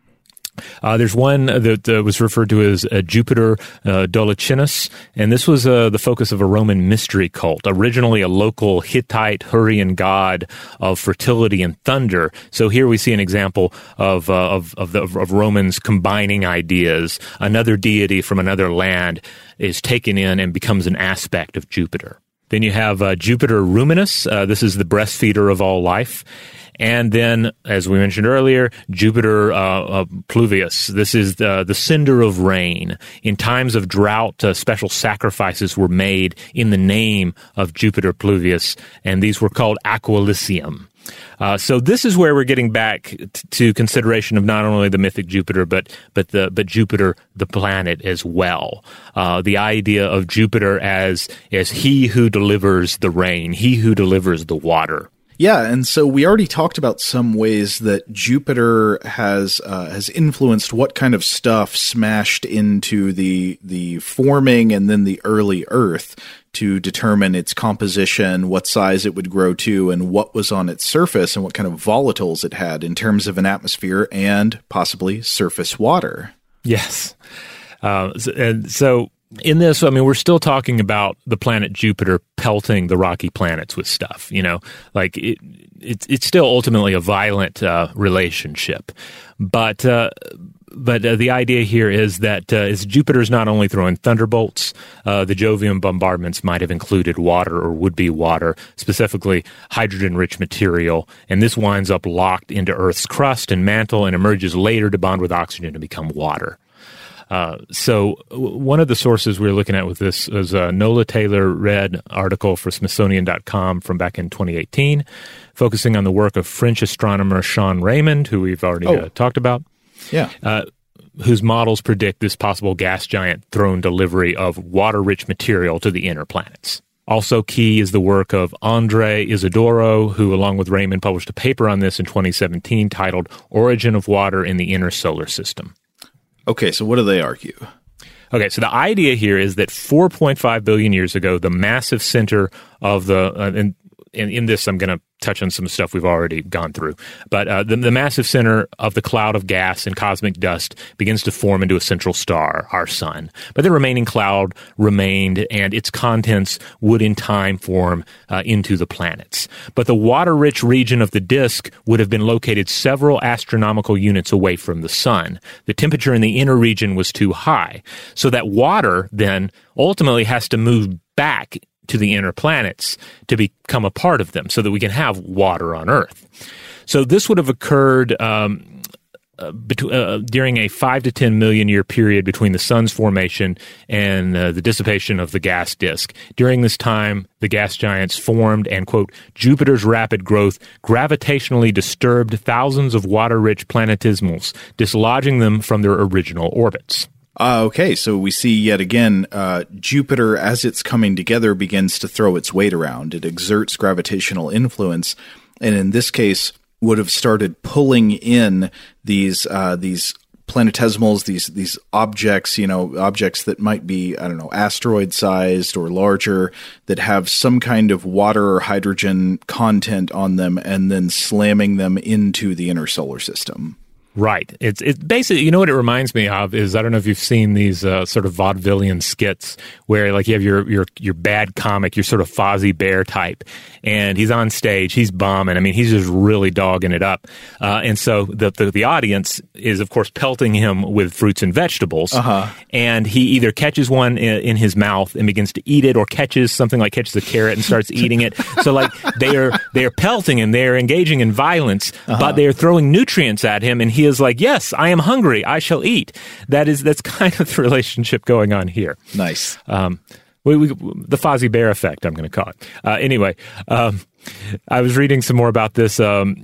There's one that was referred to as Jupiter Dolicinus, and this was the focus of a Roman mystery cult, originally a local Hittite Hurrian god of fertility and thunder. So here we see an example of Romans combining ideas. Another deity from another land is taken in and becomes an aspect of Jupiter. Then you have Jupiter Ruminus. This is the breastfeeder of all life. And then, as we mentioned earlier, Jupiter Pluvius. This is the sender of rain. In times of drought, special sacrifices were made in the name of Jupiter Pluvius, and these were called Aquilicium. So this is where we're getting back to consideration of not only the mythic Jupiter, but Jupiter, the planet, as well. The idea of Jupiter as he who delivers the rain, he who delivers the water. Yeah, and so we already talked about some ways that Jupiter has influenced what kind of stuff smashed into the forming and then the early Earth to determine its composition, what size it would grow to, and what was on its surface, and what kind of volatiles it had in terms of an atmosphere and possibly surface water. Yes. And so in this, we're still talking about the planet Jupiter pelting the rocky planets with stuff, like it's still ultimately a violent relationship. But the idea here is that Jupiter's not only throwing thunderbolts, the Jovian bombardments might have included water or would-be water, specifically hydrogen-rich material, and this winds up locked into Earth's crust and mantle and emerges later to bond with oxygen to become water. So one of the sources we were looking at with this was a Nola Taylor read article for Smithsonian.com from back in 2018, focusing on the work of French astronomer Sean Raymond, who we've already talked about. Yeah. Whose models predict this possible gas giant throne delivery of water-rich material to the inner planets. Also key is the work of Andre Isidoro, who, along with Raymond, published a paper on this in 2017 titled Origin of Water in the Inner Solar System. Okay, so what do they argue? Okay, so the idea here is that 4.5 billion years ago, the massive center of the in this, I'm going to touch on some stuff we've already gone through. But the massive center of the cloud of gas and cosmic dust begins to form into a central star, our sun. But the remaining cloud remained, and its contents would in time form into the planets. But the water-rich region of the disk would have been located several astronomical units away from the sun. The temperature in the inner region was too high. So that water then ultimately has to move back to the inner planets to become a part of them so that we can have water on Earth. So this would have occurred during a 5 to 10 million year period between the sun's formation and the dissipation of the gas disk. During this time, the gas giants formed and, quote, Jupiter's rapid growth gravitationally disturbed thousands of water-rich planetismals, dislodging them from their original orbits. Okay, so we see yet again, Jupiter, as it's coming together, begins to throw its weight around. It exerts gravitational influence, and in this case, would have started pulling in these planetesimals, these objects, objects that might be, I don't know, asteroid sized or larger, that have some kind of water or hydrogen content on them, and then slamming them into the inner solar system. Right. It's basically, what it reminds me of is, I don't know if you've seen these sort of vaudevillian skits where like you have your bad comic, your sort of Fozzie Bear type, and he's on stage, he's bombing. I mean, he's just really dogging it up. And so the audience is, of course, pelting him with fruits and vegetables. And he either catches one in his mouth and begins to eat it, or catches a carrot and starts eating it. So like they are pelting him, they are engaging in violence, but they are throwing nutrients at him, and he is like, yes, I am hungry, I shall eat. That's kind of the relationship going on here. Nice. The Fozzie Bear effect, I'm going to call it. Anyway, I was reading some more about this.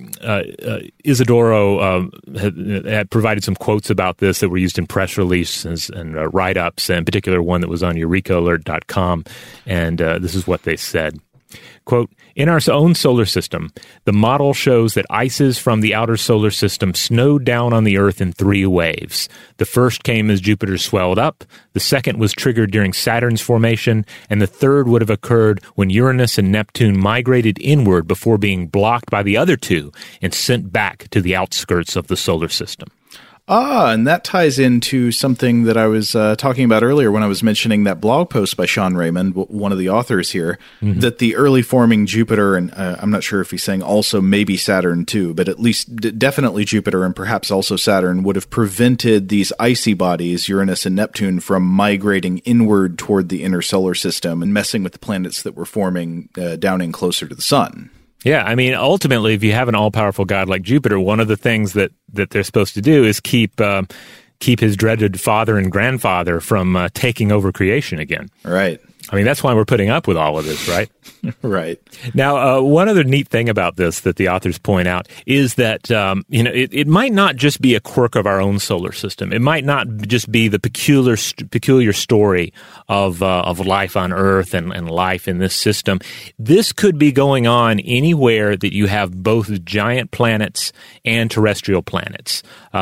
Isidoro had provided some quotes about this that were used in press releases and write-ups, and in particular one that was on EurekaAlert.com, and this is what they said. Quote, in our own solar system, the model shows that ices from the outer solar system snowed down on the Earth in 3 waves. The first came as Jupiter swelled up, the second was triggered during Saturn's formation, and the third would have occurred when Uranus and Neptune migrated inward before being blocked by the other 2 and sent back to the outskirts of the solar system. And that ties into something that I was talking about earlier when I was mentioning that blog post by Sean Raymond, one of the authors here, that the early forming Jupiter, and I'm not sure if he's saying also maybe Saturn too, but at least definitely Jupiter and perhaps also Saturn would have prevented these icy bodies, Uranus and Neptune, from migrating inward toward the inner solar system and messing with the planets that were forming down in closer to the sun. Yeah, I mean, ultimately, if you have an all-powerful god like Jupiter, one of the things that they're supposed to do is keep his dreaded father and grandfather from taking over creation again. Right. I mean, that's why we're putting up with all of this, right? Right. Now, one other neat thing about this that the authors point out is that, it might not just be a quirk of our own solar system. It might not just be the peculiar story of life on Earth and life in this system. This could be going on anywhere that you have both giant planets and terrestrial planets.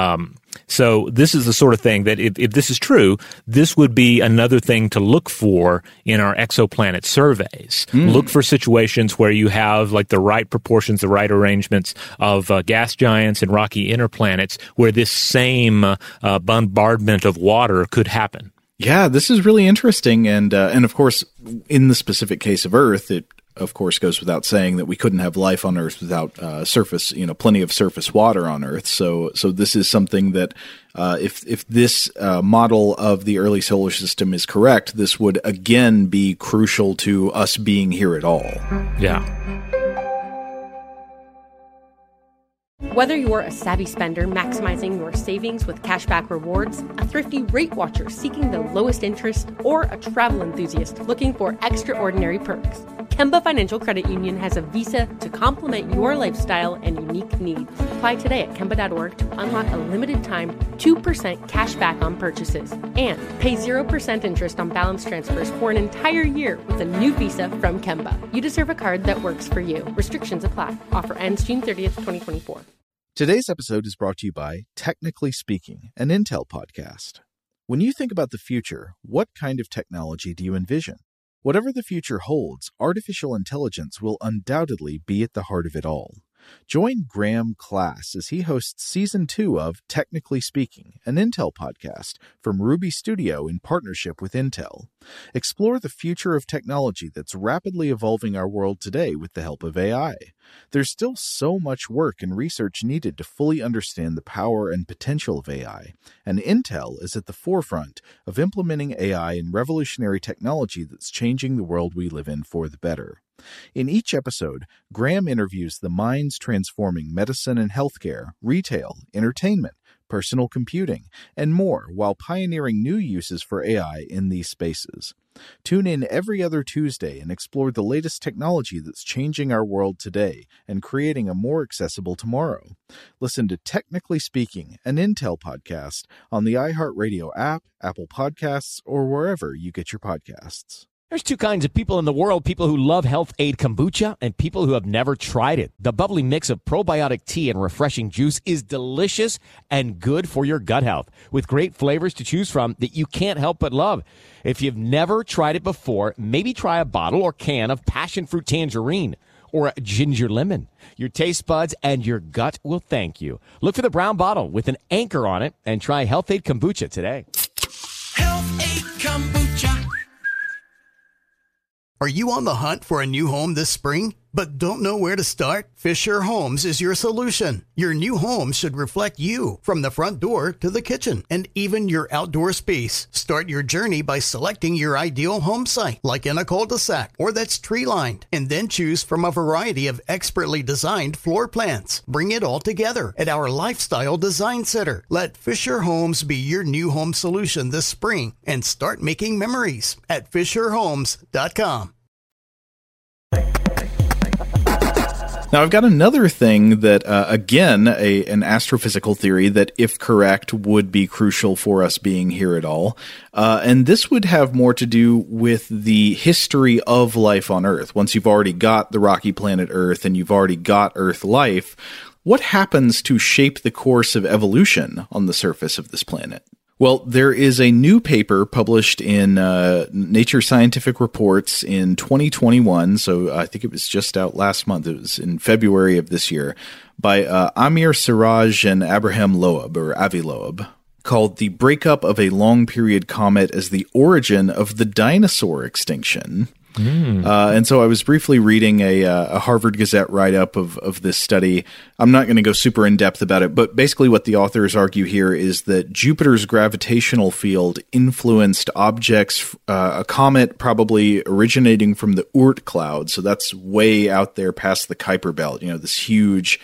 So this is the sort of thing that if this is true, this would be another thing to look for in our exoplanet surveys. Look for situations where you have like the right proportions, the right arrangements of gas giants and rocky inner planets where this same bombardment of water could happen. Yeah, this is really interesting. And of course, in the specific case of Earth, it of course goes without saying that we couldn't have life on Earth without surface, plenty of surface water on Earth. So this is something that if this model of the early solar system is correct, this would again be crucial to us being here at all. Yeah. Whether you're a savvy spender maximizing your savings with cashback rewards, a thrifty rate watcher seeking the lowest interest, or a travel enthusiast looking for extraordinary perks, Kemba Financial Credit Union has a visa to complement your lifestyle and unique needs. Apply today at Kemba.org to unlock a limited time 2% cash back on purchases and pay 0% interest on balance transfers for an entire year with a new visa from Kemba. You deserve a card that works for you. Restrictions apply. Offer ends June 30th, 2024. Today's episode is brought to you by Technically Speaking, an Intel podcast. When you think about the future, what kind of technology do you envision? Whatever the future holds, artificial intelligence will undoubtedly be at the heart of it all. Join Graham Class as he hosts Season 2 of Technically Speaking, an Intel podcast from Ruby Studio in partnership with Intel. Explore the future of technology that's rapidly evolving our world today with the help of AI. There's still so much work and research needed to fully understand the power and potential of AI, and Intel is at the forefront of implementing AI in revolutionary technology that's changing the world we live in for the better. In each episode, Graham interviews the minds transforming medicine and healthcare, retail, entertainment, personal computing, and more while pioneering new uses for AI in these spaces. Tune in every other Tuesday and explore the latest technology that's changing our world today and creating a more accessible tomorrow. Listen to Technically Speaking, an Intel podcast on the iHeartRadio app, Apple Podcasts, or wherever you get your podcasts. There's two kinds of people in the world, people who love Health Aid Kombucha and people who have never tried it. The bubbly mix of probiotic tea and refreshing juice is delicious and good for your gut health, with great flavors to choose from that you can't help but love. If you've never tried it before, maybe try a bottle or can of passion fruit tangerine or a ginger lemon. Your taste buds and your gut will thank you. Look for the brown bottle with an anchor on it and try Health Aid Kombucha today. Health Aid Kombucha. Are you on the hunt for a new home this spring, but don't know where to start? Fisher Homes is your solution. Your new home should reflect you, from the front door to the kitchen, and even your outdoor space. Start your journey by selecting your ideal home site, like in a cul-de-sac or that's tree-lined, and then choose from a variety of expertly designed floor plans. Bring it all together at our Lifestyle Design Center. Let Fisher Homes be your new home solution this spring and start making memories at FisherHomes.com. Now, I've got another thing that, again, an astrophysical theory that, if correct, would be crucial for us being here at all. And this would have more to do with the history of life on Earth. Once you've already got the rocky planet Earth and you've already got Earth life, what happens to shape the course of evolution on the surface of this planet? Well, there is a new paper published in Nature Scientific Reports in 2021, so I think it was just out last month. It was in February of this year, by Amir Siraj and Abraham Loeb, or Avi Loeb, called The Breakup of a Long-Period Comet as the Origin of the Dinosaur Extinction. And so I was briefly reading a Harvard Gazette write-up of this study. I'm not going to go super in-depth about it, but basically what the authors argue here is that Jupiter's gravitational field influenced objects, a comet probably originating from the Oort cloud, so that's way out there past the Kuiper Belt, this huge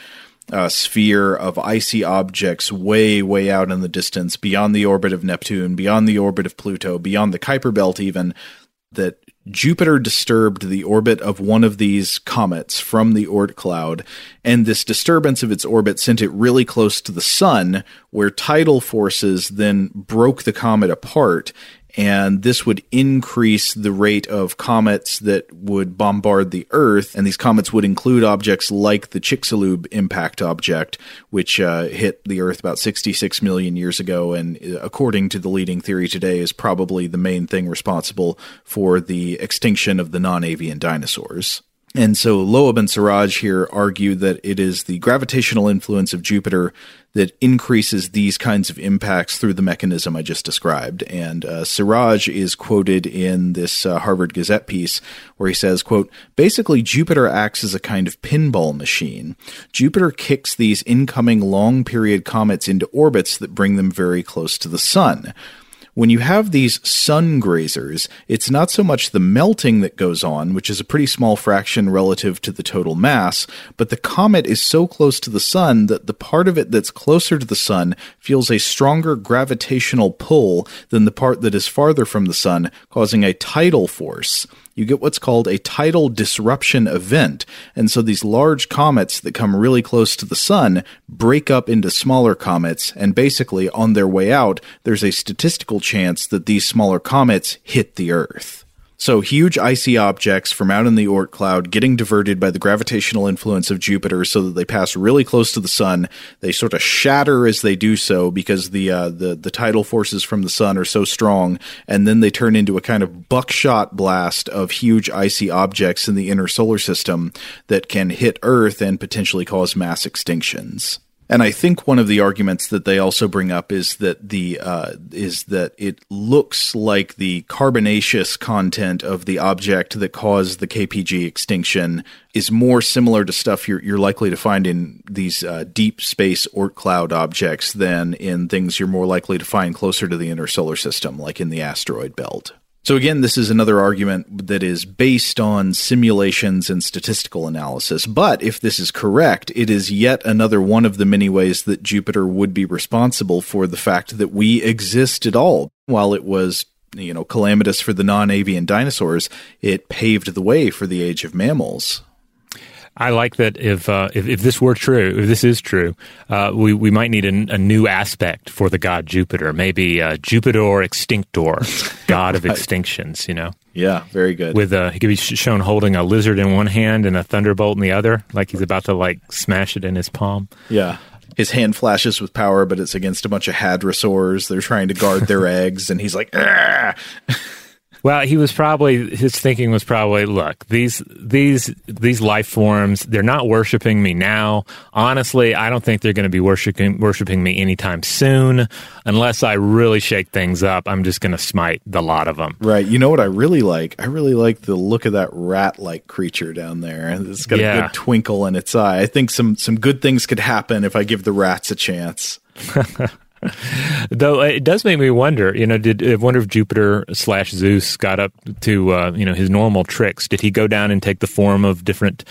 sphere of icy objects way, way out in the distance, beyond the orbit of Neptune, beyond the orbit of Pluto, beyond the Kuiper Belt even, that Jupiter disturbed the orbit of one of these comets from the Oort cloud, and this disturbance of its orbit sent it really close to the sun, where tidal forces then broke the comet apart, and this would increase the rate of comets that would bombard the Earth, and these comets would include objects like the Chicxulub impact object, which hit the Earth about 66 million years ago, and according to the leading theory today is probably the main thing responsible for the extinction of the non-avian dinosaurs. And so Loeb and Siraj here argue that it is the gravitational influence of Jupiter that increases these kinds of impacts through the mechanism I just described. And Siraj is quoted in this Harvard Gazette piece where he says, quote, "Basically, Jupiter acts as a kind of pinball machine. Jupiter kicks these incoming long-period comets into orbits that bring them very close to the sun. When you have these sun grazers, it's not so much the melting that goes on, which is a pretty small fraction relative to the total mass, but the comet is so close to the sun that the part of it that's closer to the sun feels a stronger gravitational pull than the part that is farther from the sun, causing a tidal force. You get what's called a tidal disruption event, and so these large comets that come really close to the sun break up into smaller comets, and basically on their way out, there's a statistical chance that these smaller comets hit the Earth. So huge icy objects from out in the Oort cloud getting diverted by the gravitational influence of Jupiter so that they pass really close to the sun. They sort of shatter as they do so because the tidal forces from the sun are so strong, and then they turn into a kind of buckshot blast of huge icy objects in the inner solar system that can hit Earth and potentially cause mass extinctions. And I think one of the arguments that they also bring up is that it looks like the carbonaceous content of the object that caused the KPG extinction is more similar to stuff you're likely to find in these deep space Oort cloud objects than in things you're more likely to find closer to the inner solar system, like in the asteroid belt. So again, this is another argument that is based on simulations and statistical analysis. But if this is correct, it is yet another one of the many ways that Jupiter would be responsible for the fact that we exist at all. While it was, calamitous for the non-avian dinosaurs, it paved the way for the age of mammals. I like that if this were true, if this is true, we might need a new aspect for the god Jupiter. Maybe Jupiter Extinctor, god of extinctions, Yeah, very good. With he could be shown holding a lizard in one hand and a thunderbolt in the other, like he's about to like smash it in his palm. Yeah. His hand flashes with power, but it's against a bunch of hadrosaurs. They're trying to guard their eggs, and he's like, "Argh!" Well, his thinking was probably, look, these life forms, they're not worshiping me now. Honestly, I don't think they're going to be worshiping me anytime soon. Unless I really shake things up, I'm just going to smite the lot of them. Right. You know what I really like? I really like the look of that rat-like creature down there. It's got a good twinkle in its eye. I think some good things could happen if I give the rats a chance. Though it does make me wonder, I wonder if Jupiter / Zeus got up to, his normal tricks. Did he go down and take the form of different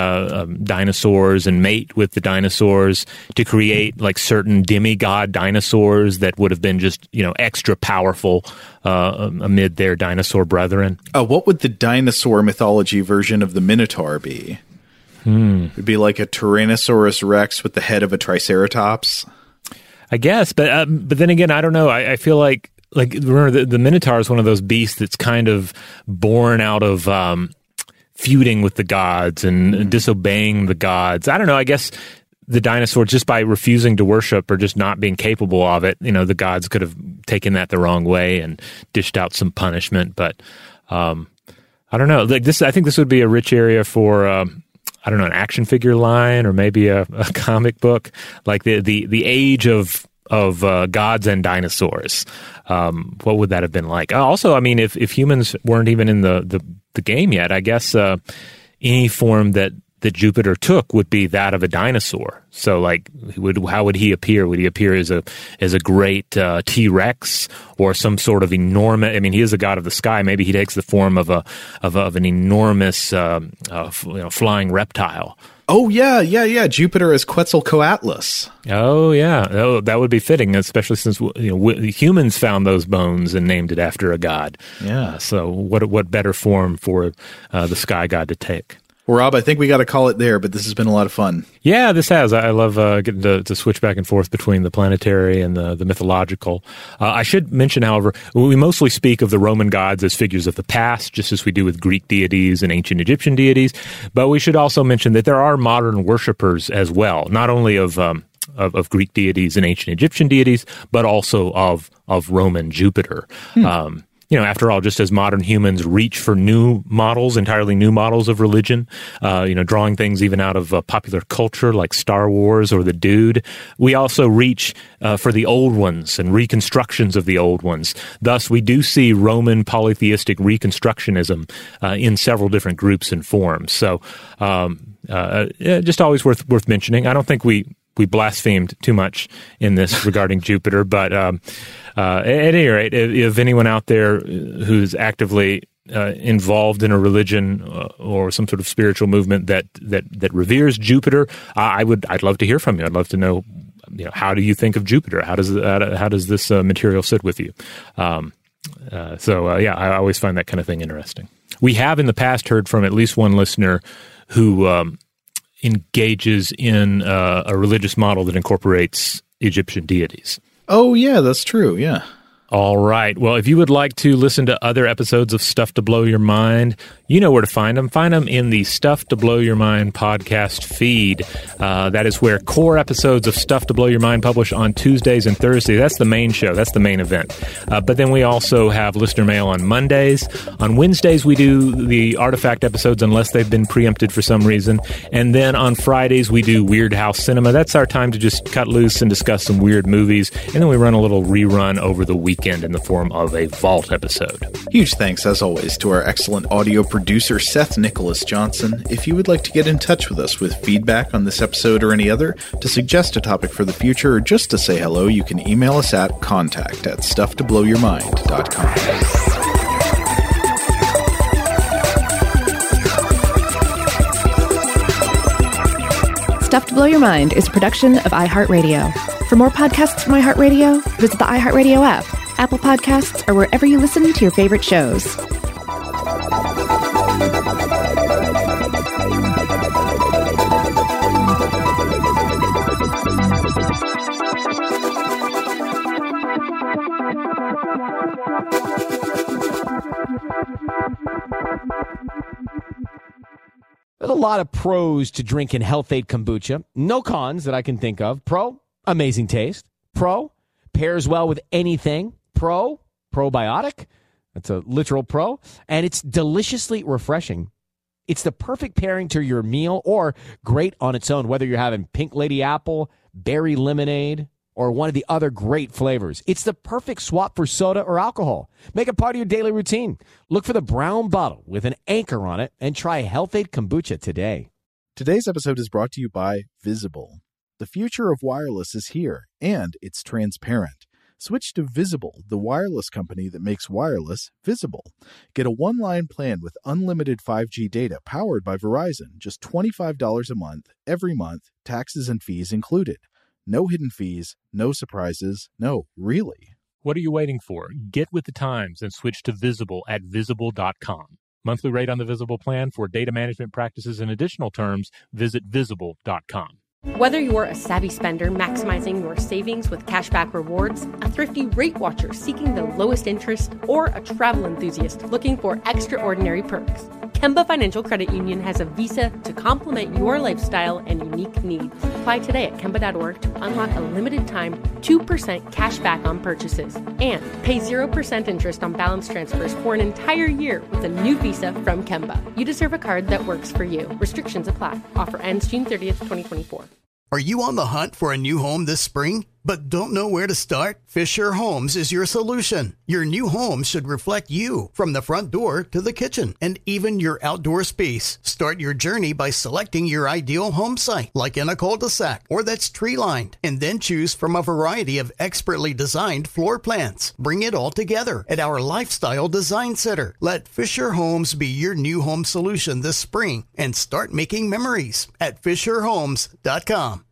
dinosaurs and mate with the dinosaurs to create like certain demigod dinosaurs that would have been just, extra powerful amid their dinosaur brethren? What would the dinosaur mythology version of the Minotaur be? It'd be like a Tyrannosaurus Rex with the head of a Triceratops. I guess, but then again, I don't know. I feel like remember the Minotaur is one of those beasts that's kind of born out of feuding with the gods and disobeying the gods. I don't know. I guess the dinosaurs, just by refusing to worship or just not being capable of it, the gods could have taken that the wrong way and dished out some punishment. But I don't know. Like this, I think this would be a rich area for. I don't know, an action figure line or maybe a comic book, like the age of gods and dinosaurs. What would that have been like? Also, I mean, if humans weren't even in the game yet, I guess any form that Jupiter took would be that of a dinosaur. So, like, how would he appear? Would he appear as a great T-Rex or some sort of enormous? I mean, he is a god of the sky. Maybe he takes the form of an enormous flying reptile. Oh yeah. Jupiter as Quetzalcoatlus. Oh yeah, that would be fitting, especially since humans found those bones and named it after a god. Yeah. So what better form for the sky god to take? Well, Rob, I think we got to call it there, but this has been a lot of fun. Yeah, this has. I love getting to switch back and forth between the planetary and the mythological. I should mention, however, we mostly speak of the Roman gods as figures of the past, just as we do with Greek deities and ancient Egyptian deities. But we should also mention that there are modern worshipers as well, not only of Greek deities and ancient Egyptian deities, but also of Roman Jupiter. After all, just as modern humans reach for entirely new models of religion, drawing things even out of popular culture like Star Wars or The Dude, we also reach for the old ones and reconstructions of the old ones. Thus, we do see Roman polytheistic reconstructionism in several different groups and forms. So, just always worth mentioning. I don't think we blasphemed too much in this regarding Jupiter, but at any rate, if anyone out there who's actively involved in a religion or some sort of spiritual movement that reveres Jupiter, I'd love to hear from you. I'd love to know, how do you think of Jupiter? How does this material sit with you? I always find that kind of thing interesting. We have in the past heard from at least one listener who engages in a religious model that incorporates Egyptian deities. Oh, yeah, that's true, yeah. All right. Well, if you would like to listen to other episodes of Stuff to Blow Your Mind, you know where to find them. Find them in the Stuff to Blow Your Mind podcast feed. That is where core episodes of Stuff to Blow Your Mind publish on Tuesdays and Thursdays. That's the main show. That's the main event. But then we also have listener mail on Mondays. On Wednesdays, we do the Artifact episodes unless they've been preempted for some reason. And then on Fridays, we do Weird House Cinema. That's our time to just cut loose and discuss some weird movies. And then we run a little rerun over the weekend in the form of a Vault episode. Huge thanks, as always, to our excellent audio producer, Seth Nicholas Johnson. If you would like to get in touch with us with feedback on this episode or any other, to suggest a topic for the future, or just to say hello, you can email us at contact@stufftoblowyourmind.com. Stuff to Blow Your Mind is a production of iHeartRadio. For more podcasts from iHeartRadio, visit the iHeartRadio app, Apple Podcasts, or wherever you listen to your favorite shows. There's a lot of pros to drinking Health-Ade kombucha. No cons that I can think of. Pro, amazing taste. Pro, pairs well with anything. Pro, probiotic. That's a literal pro. And it's deliciously refreshing. It's the perfect pairing to your meal or great on its own, whether you're having pink lady apple, berry lemonade, or one of the other great flavors. It's the perfect swap for soda or alcohol. Make it part of your daily routine. Look for the brown bottle with an anchor on it and try Health-Ade kombucha today. Today's episode is brought to you by Visible. The future of wireless is here, and it's transparent. Switch to Visible, the wireless company that makes wireless visible. Get a one-line plan with unlimited 5G data powered by Verizon, just $25 a month, every month, taxes and fees included. No hidden fees, no surprises, no, really. What are you waiting for? Get with the times and switch to Visible at Visible.com. Monthly rate on the Visible plan for data management practices and additional terms, visit Visible.com. Whether you're a savvy spender maximizing your savings with cashback rewards, a thrifty rate watcher seeking the lowest interest, or a travel enthusiast looking for extraordinary perks, Kemba Financial Credit Union has a visa to complement your lifestyle and unique needs. Apply today at Kemba.org to unlock a limited time 2% cash back on purchases and pay 0% interest on balance transfers for an entire year with a new visa from Kemba. You deserve a card that works for you. Restrictions apply. Offer ends June 30th, 2024. Are you on the hunt for a new home this spring, but don't know where to start? Fisher Homes is your solution. Your new home should reflect you, from the front door to the kitchen, and even your outdoor space. Start your journey by selecting your ideal home site, like in a cul-de-sac or that's tree-lined, and then choose from a variety of expertly designed floor plans. Bring it all together at our Lifestyle Design Center. Let Fisher Homes be your new home solution this spring and start making memories at FisherHomes.com.